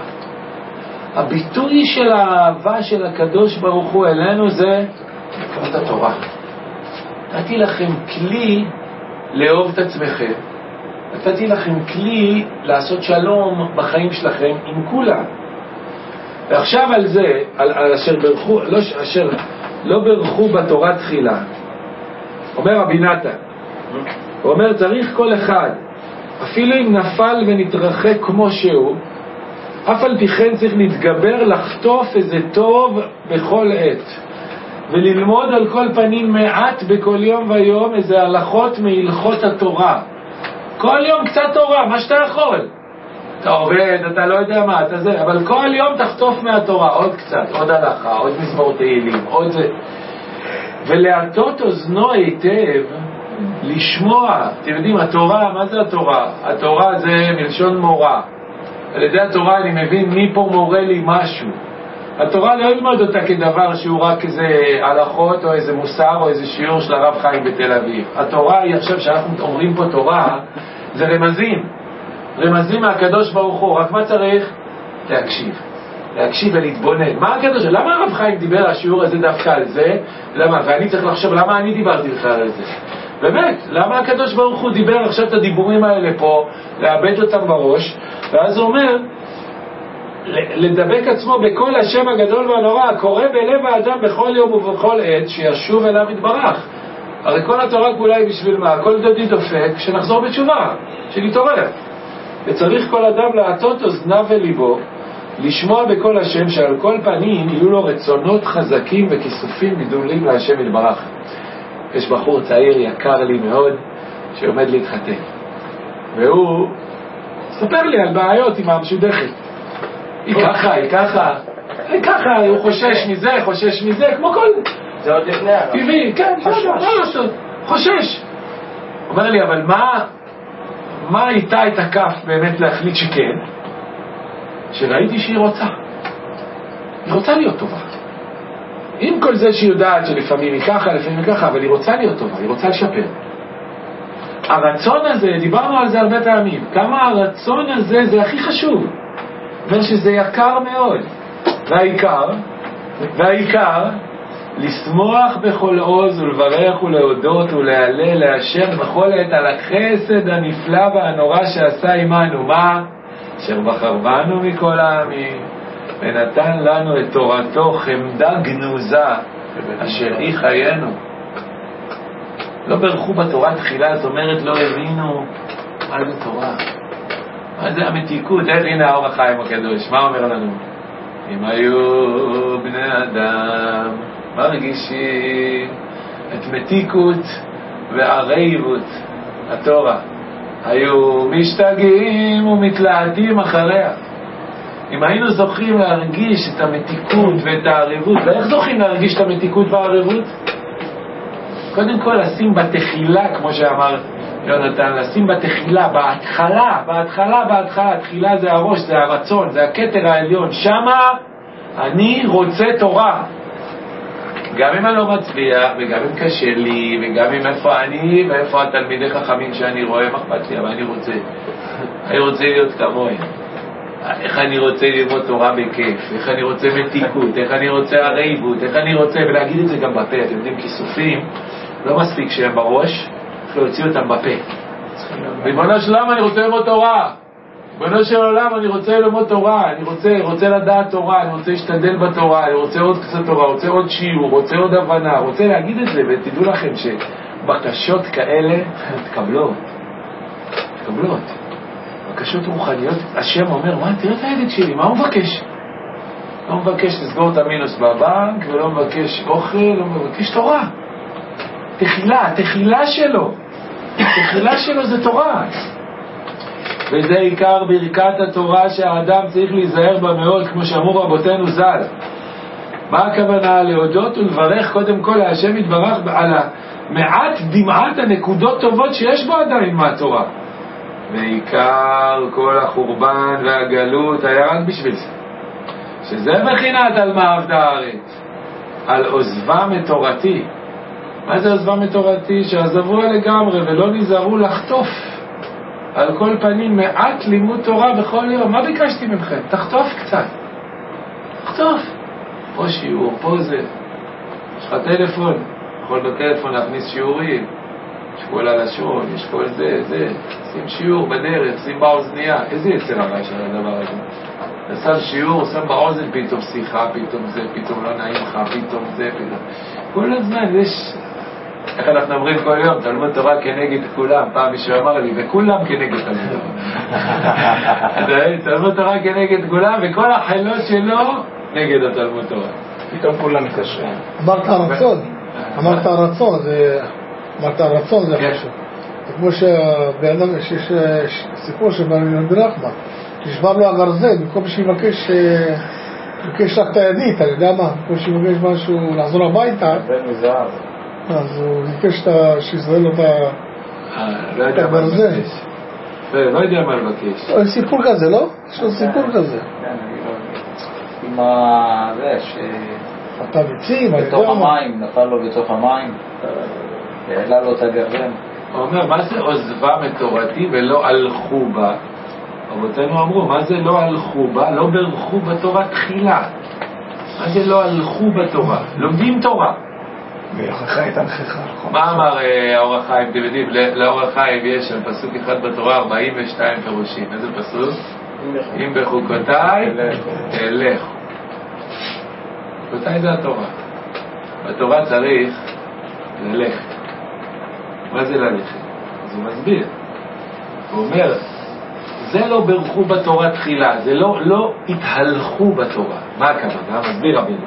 הביטוי של האהבה של הקדוש ברוך הוא אלינו זה את התורה. נתתי לכם כלי לאהוב את עצמכם, נתתי לכם כלי לעשות שלום בחיים שלכם עם כולם. ועכשיו על זה, על אשר ברכו, אשר לא ברכו בתורה תחילה, אומר רבי נתן, הוא אומר צריך כל אחד, אפילו אם נפל ונתרחק כמו שהוא, אף על פי כן צריך להתגבר לחטוף איזה טוב בכל עת, וללמוד על כל פנים מעט בכל יום ויום איזה הלכות מהלכות התורה. כל יום קצת תורה, מה שאתה יכול. אתה עובד, אתה לא יודע מה, אתה זה, אבל כל יום תחטוף מהתורה, עוד קצת, עוד הלכה, עוד מזמור תהילים, עוד זה. ולהטות אוזנו היטב, לשמוע. אתם יודעים, התורה, מה זה התורה? התורה זה מלשון מורה. על ידי התורה אני מבין מי פה מורה לי משהו. התורה לא ילמד אותה כדבר שהוא רק איזה הלכות או איזה מוסר או איזה שיעור של הרב חיים בתל אביב. התורה היא עכשיו שאנחנו אומרים פה תורה, זה רמזים. רמזים מהקדוש ברוך הוא. רק מה צריך? להקשיב. להקשיב ולהתבונן. מה הקדוש? למה הרב חיים דיבר השיעור הזה דווקא על זה? למה? ואני צריך לחשוב למה אני דיברתי לך על זה. באמת, למה הקדוש ברוך הוא דיבר עכשיו את הדיבורים האלה פה, לאבד אותם בראש, ואז הוא אומר, לדבק עצמו בכל השם הגדול והנורא, הקורא בלב האדם בכל יום ובכל עת, שישוב אליו יתברך. הרי כל התורה כולה היא בשביל מה? כל דודי דופק, שנחזור בתשובה, שנתעורר. וצריך כל אדם להטות אוזניו וליבו, לשמוע בכל השם, שעל כל פנים יהיו לו רצונות חזקים וכיסופים גדולים להשם יתברך. יש בחור צעיר יקר לי מאוד שעומד להתחתן, והוא ספר לי על בעיות עם המשודכת. היא ככה, היא ככה, היא ככה, הוא חושש מזה, חושש מזה, כמו כל
זה עוד לפני הרב
טבעי, כן, חושש. אומר לי, אבל מה איתה את הכף באמת להחליט שכן? שראיתי שהיא רוצה, היא רוצה להיות טובה, עם כל זה שהיא יודעת שלפעמים היא ככה, לפעמים היא ככה, אבל היא רוצה להיות טובה, היא רוצה לשפר. הרצון הזה, דיברנו על זה הרבה פעמים, כמה הרצון הזה זה הכי חשוב, אומר שזה יקר מאוד. והעיקר לשמוח בכל עוז ולברך ולהודות ולהלל להשם בכל עת על החסד הנפלא והנורא שעשה עמנו. מה? אשר בחר בנו מכל העמים ונתן לנו את תורתו חמדה גנוזה אשר היא חיינו. לא ברכו בתורה תחילה, זאת אומרת לא הבינו מה זה תורה, מה זה המתיקות. הנה האור החיים הקדוש, מה אומר לנו? אם היו בני אדם מרגישים את מתיקות והרעיבות, התורה, היו משתגעים ומתלהטים אחריה. אם היינו זוכים להרגיש את המתיקות ואת הערבות, ואיך זוכים להרגיש את המתיקות והערבות? קודם כל לשים בתחילה, כמו שאמר יונתן, לשים בתחילה, בהתחלה, התחילה זה הראש, זה הרצון, זה הכתר העליון, שמה אני רוצה תורה. גם אם אני לא מצביע, וגם אם קשה לי, וגם אם איפה אני, ואיפה התלמידי חכמים שאני רואה, מה אכפת לי, אבל אני רוצה להיות כמוהם. איך אני רוצה ללמוד תורה בכיף, איך אני רוצה מתיקות, איך אני רוצה הרעיבות, איך אני רוצה, ולהגיד את זה גם בפה. אתם יודעים, כיסופים לא מספיק שהם בראש, צריך להוציא אותם בפה. ריבונו של עולם, אני רוצה ללמוד תורה. ריבונו של עולם, אני רוצה ללמוד תורה, אני רוצה לדעת תורה, אני רוצה להשתדל בתורה, אני רוצה עוד קצת תורה, רוצה עוד שיעור, רוצה עוד הבנה, רוצה להגיד את זה. ותדעו לכם שבקשות כאלה תקבלות. בקשות רוחניות, השם אומר, מה, תראה את הילד שלי, מה הוא מבקש? לא מבקש לסגור את המינוס בבנק, ולא מבקש אוכל, לא מבקש תורה. תחילה שלו זה תורה. וזה עיקר ברכת התורה שהאדם צריך להיזהר בה מאוד, כמו שאמרו רבותינו ז"ל. מה הכוונה? להודות ולברך קודם כל להשם יתברך על מעט דמעת הנקודות טובות שיש בו עדיין מהתורה. ועיקר כל החורבן והגלות היה רק בשביל זה, שזה בחינת על מה עבדה הארץ, על עוזבם את תורתי. מה זה עוזבם את תורתי? שעזבו לגמרי ולא נזהרו לחטוף על כל פנים מעט לימוד תורה בכל יום. מה ביקשתי ממכם? תחטוף קצת, תחטוף פה שיעור, פה זה. יש לך טלפון, יכול בטלפון להכניס שיעורים, יש כל הלשון, יש כל זה, שים שיעור בדרך, שים באוזנייה. איזה יצר הרע של הדבר הזה? שם שיעור, שם באוזן, פתאום שיחה, פתאום זה, פתאום לא נעים לך, פתאום זה, פתאום כל הזמן יש. איך אנחנו אומרים כל יום? תלמוד תורה כנגד כולם. פעם מישהו אמר לי, וכולם כנגד תלמוד תורה. תלמוד תורה כנגד כולם, וכל החילות שלו נגד התלמוד תורה.
פתאום כולם מתקשרים.
אמרת הרצון, זה חשוב. זה כמו שבאדם שיש סיפור שבן נחמן, נשבר לו הגרזן, במקום שיבקש רק את הידית, אני יודע מה, במקום שיבקש משהו לחזור הביתה, אז הוא ביקש שיזרע לו את הגרזן.
לא יודע מה לבקש.
יש סיפור כזה, לא? יש לו סיפור כזה.
עם זה
אתה מציב,
בתוך המים, נפל לו בתוך המים, העלה לו את הגרזן.
הוא אומר, מה זה עוזבם את תורתי ולא הלכו בה? רבותינו אמרו, מה זה לא הלכו בה? לא ברכו בתורה תחילה. מה זה לא הלכו בתורה? לומדים תורה.
ולכך הייתה מכיחה.
מה אמר האור החיים? אתם יודעים, לאור החיים יש שם פסוק אחד בתורה 42 פירושים. איזה פסוק? אם בחוקותיי תלכו. בחוקותיי זה התורה. בתורה צריך ללכת. מה זה ללכת? אז הוא מסביר. הוא אומר, זה לא ברכו בתורה תחילה, זה לא התהלכו בתורה. מה הכוונה? מסביר רבינו.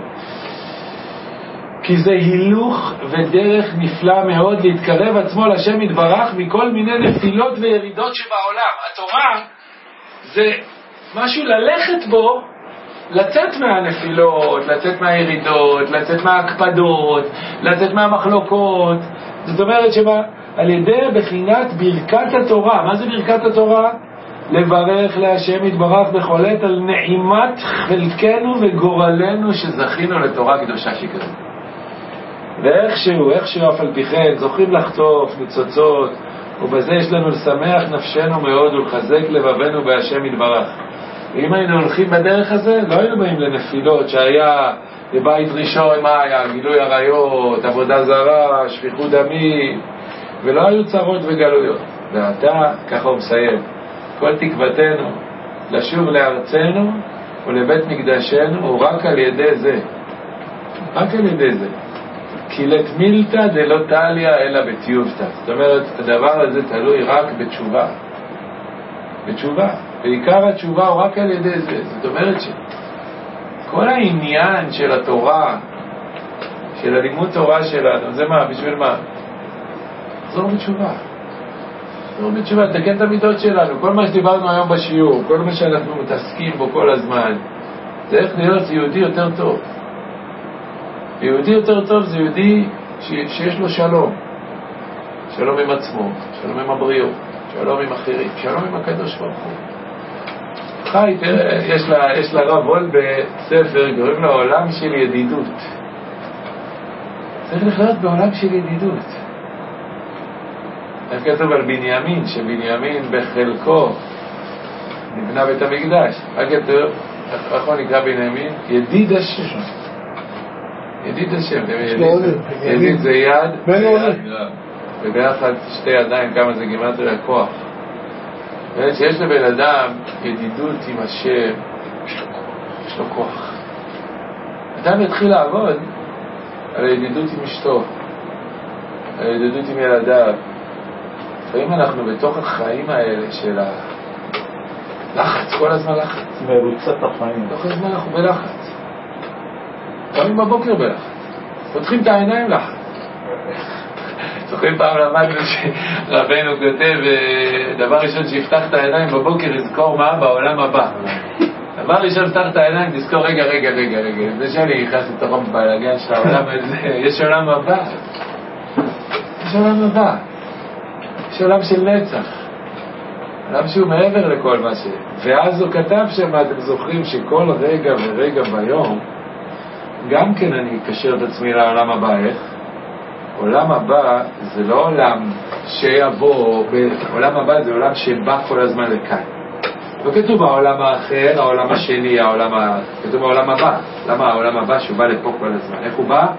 כי זה הילוך ודרך נפלא מאוד להתקרב עצמו לשם יתברך מכל מיני נפילות וירידות שבעולם. התורה זה משהו ללכת בו, לצאת מהנפילות, לצאת מהירידות, לצאת מההקפדות, לצאת מהמחלוקות. זאת אומרת שעל ידי בחינת ברכת התורה. מה זה ברכת התורה? לברך להשם יתברך בכל עת על נעימת חלקנו וגורלנו שזכינו לתורה קדושה שכזאת. ואיכשהו אף על פי כן זוכים לחטוף ניצוצות, ובזה יש לנו לשמח נפשנו מאוד ולחזק לבבנו בהשם יתברך. ואם היינו הולכים בדרך הזה, לא היינו באים לנפילות שהיה בבית ראשון, מה היה? גילוי עריות, עבודה זרה, שפיכות דמים, ולא היו צרות וגלויות. ועתה, ככה הוא מסיים, כל תקוותנו לשוב לארצנו ולבית מקדשנו הוא רק על ידי זה. רק על ידי זה. כי לתמילתא דלא תליא אלא בתיובתא. זאת אומרת, הדבר הזה תלוי רק בתשובה. בתשובה. בעיקר התשובה הוא רק על ידי זה. זאת אומרת שכל העניין של התורה, של הלימוד תורה שלנו, זה מה? בשביל מה? תחזור בתשובה. תחזור בתשובה, תקן את המידות שלנו. כל מה שדיברנו היום בשיעור, כל מה שאנחנו מתעסקים בו כל הזמן, זה איך להיות יהודי יותר טוב. יהודי יותר טוב זה יהודי שיש לו שלום. שלום עם עצמו, שלום עם הבריאות, שלום עם אחרים, שלום עם הקדוש ברוך הוא. חי, יש לה רב וולד בספר, קוראים לו עולם של ידידות. צריך לחיות בעולם של ידידות. איך כתוב על בנימין, שבנימין בחלקו נבנה בית המקדש. איך כתוב, איך הוא נקרא בנימין? ידיד השם. ידיד השם, ידיד זה יד, וביחד שתי ידיים, כמה זה גימטריה כוח. שיש לבן אדם ידידות עם השם, יש לו כוח. אדם יתחיל לעבוד על הידידות עם אשתו, על הידידות עם ילדיו. לפעמים אנחנו בתוך החיים האלה של הלחץ, כל הזמן לחץ.
מרוצת החיים.
כל הזמן אנחנו בלחץ. קמים בבוקר בלחץ. פותחים את העיניים לחץ. זוכרים פעם למדנו שרבנו כותב, דבר ראשון שיפתח את העיניים בבוקר יזכור מה בעולם הבא. דבר ראשון פתח את העיניים תזכור רגע. זה שאני נכנס לתוך הבלגן של העולם הזה, יש עולם הבא. יש עולם הבא. יש עולם של נצח. עולם שהוא מעבר לכל מה ש... ואז הוא כתב שמה אתם זוכרים שכל רגע ורגע ביום גם כן אני אקשר את עצמי לעולם הבא. איך? עולם הבא זה לא עולם שיבוא, עולם הבא זה עולם שבא כל הזמן לכאן. לא כתוב העולם האחר, העולם השני, כתוב העולם הבא. למה העולם הבא שהוא בא לפה כל הזמן? איך הוא בא?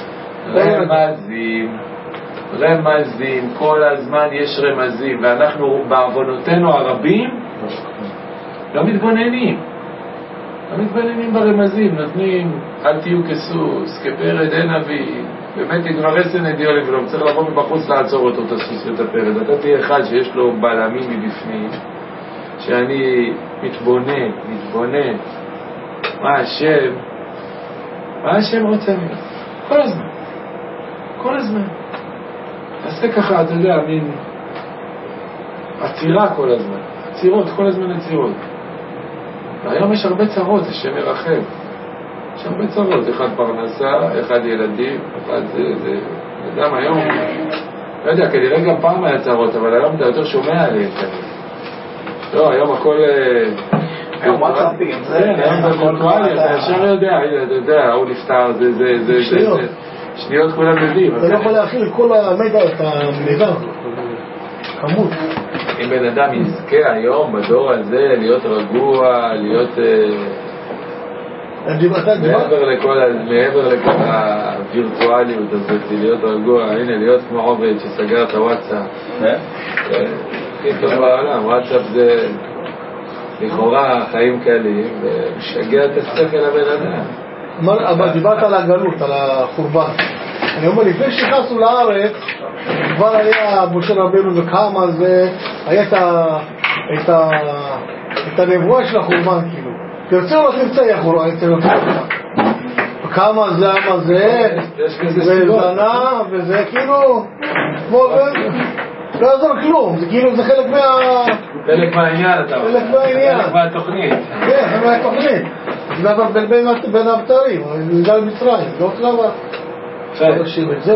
רמזים, כל הזמן יש רמזים, ואנחנו בעוונותינו הרבים לא מתבוננים ברמזים, נותנים אל תהיו כסוס, כפרד אין אבי, באמת יגרסן אדיו לבלום, צריך לבוא מבחוץ לעצור אותו את הסוס ואת הפרד. אתה תהיה אחד שיש לו בלמים מבפנים, שאני מתבונן, מה השם רוצה ממנו, כל הזמן. עשה ככה, אתה יודע, מין עצירה כל הזמן, כל הזמן עצירות. והיום יש הרבה צרות, השם ירחם. יש הרבה צרות, אחד פרנסה, אחד ילדים, אחד זה... אדם היום, לא יודע, כנראה גם פעם היה צרות, אבל היום אתה יותר שומע עליהם. לא, היום הכל...
היום וואטסאפים,
היום זה וירטואלי, אתה ישר יודע, הוא נפטר, זה... שניות כולם יודעים.
אתה לא יכול להכיל כל המידע, את המידע, כמות.
אם בן אדם יזכה היום בדור הזה להיות רגוע, להיות מעבר לכל הווירטואליות הזאת, להיות רגוע, הנה להיות כמו עובד שסגר את הוואטסאפ. הכי טוב בעולם, וואטסאפ זה לכאורה חיים קלים ומשגע את השכל לבן אדם.
אבל דיברת על הגלות, על החורבן. אני אומר, לפני שנכנסנו לארץ, כבר היה משה רבנו וכמה זה, היה את הנבואה של החורבן, כאילו. תרצה או לא תרצה יחורבן, וכמה זה, מה זה, וזנה, וזה כאילו, לא יעזור כלום, זה כאילו, זה חלק
מהעניין, אתה אומר. חלק מהתוכנית.
כן, חלק מהתוכנית. זה נבל בין הבטרים, זה על מצרים, לא כלבה. משאיר את זה,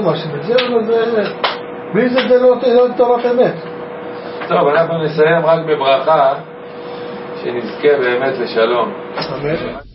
בלי זה לא תורת אמת.
טוב, אנחנו נסיים רק בברכה שנזכה באמת לשלום.
אמן.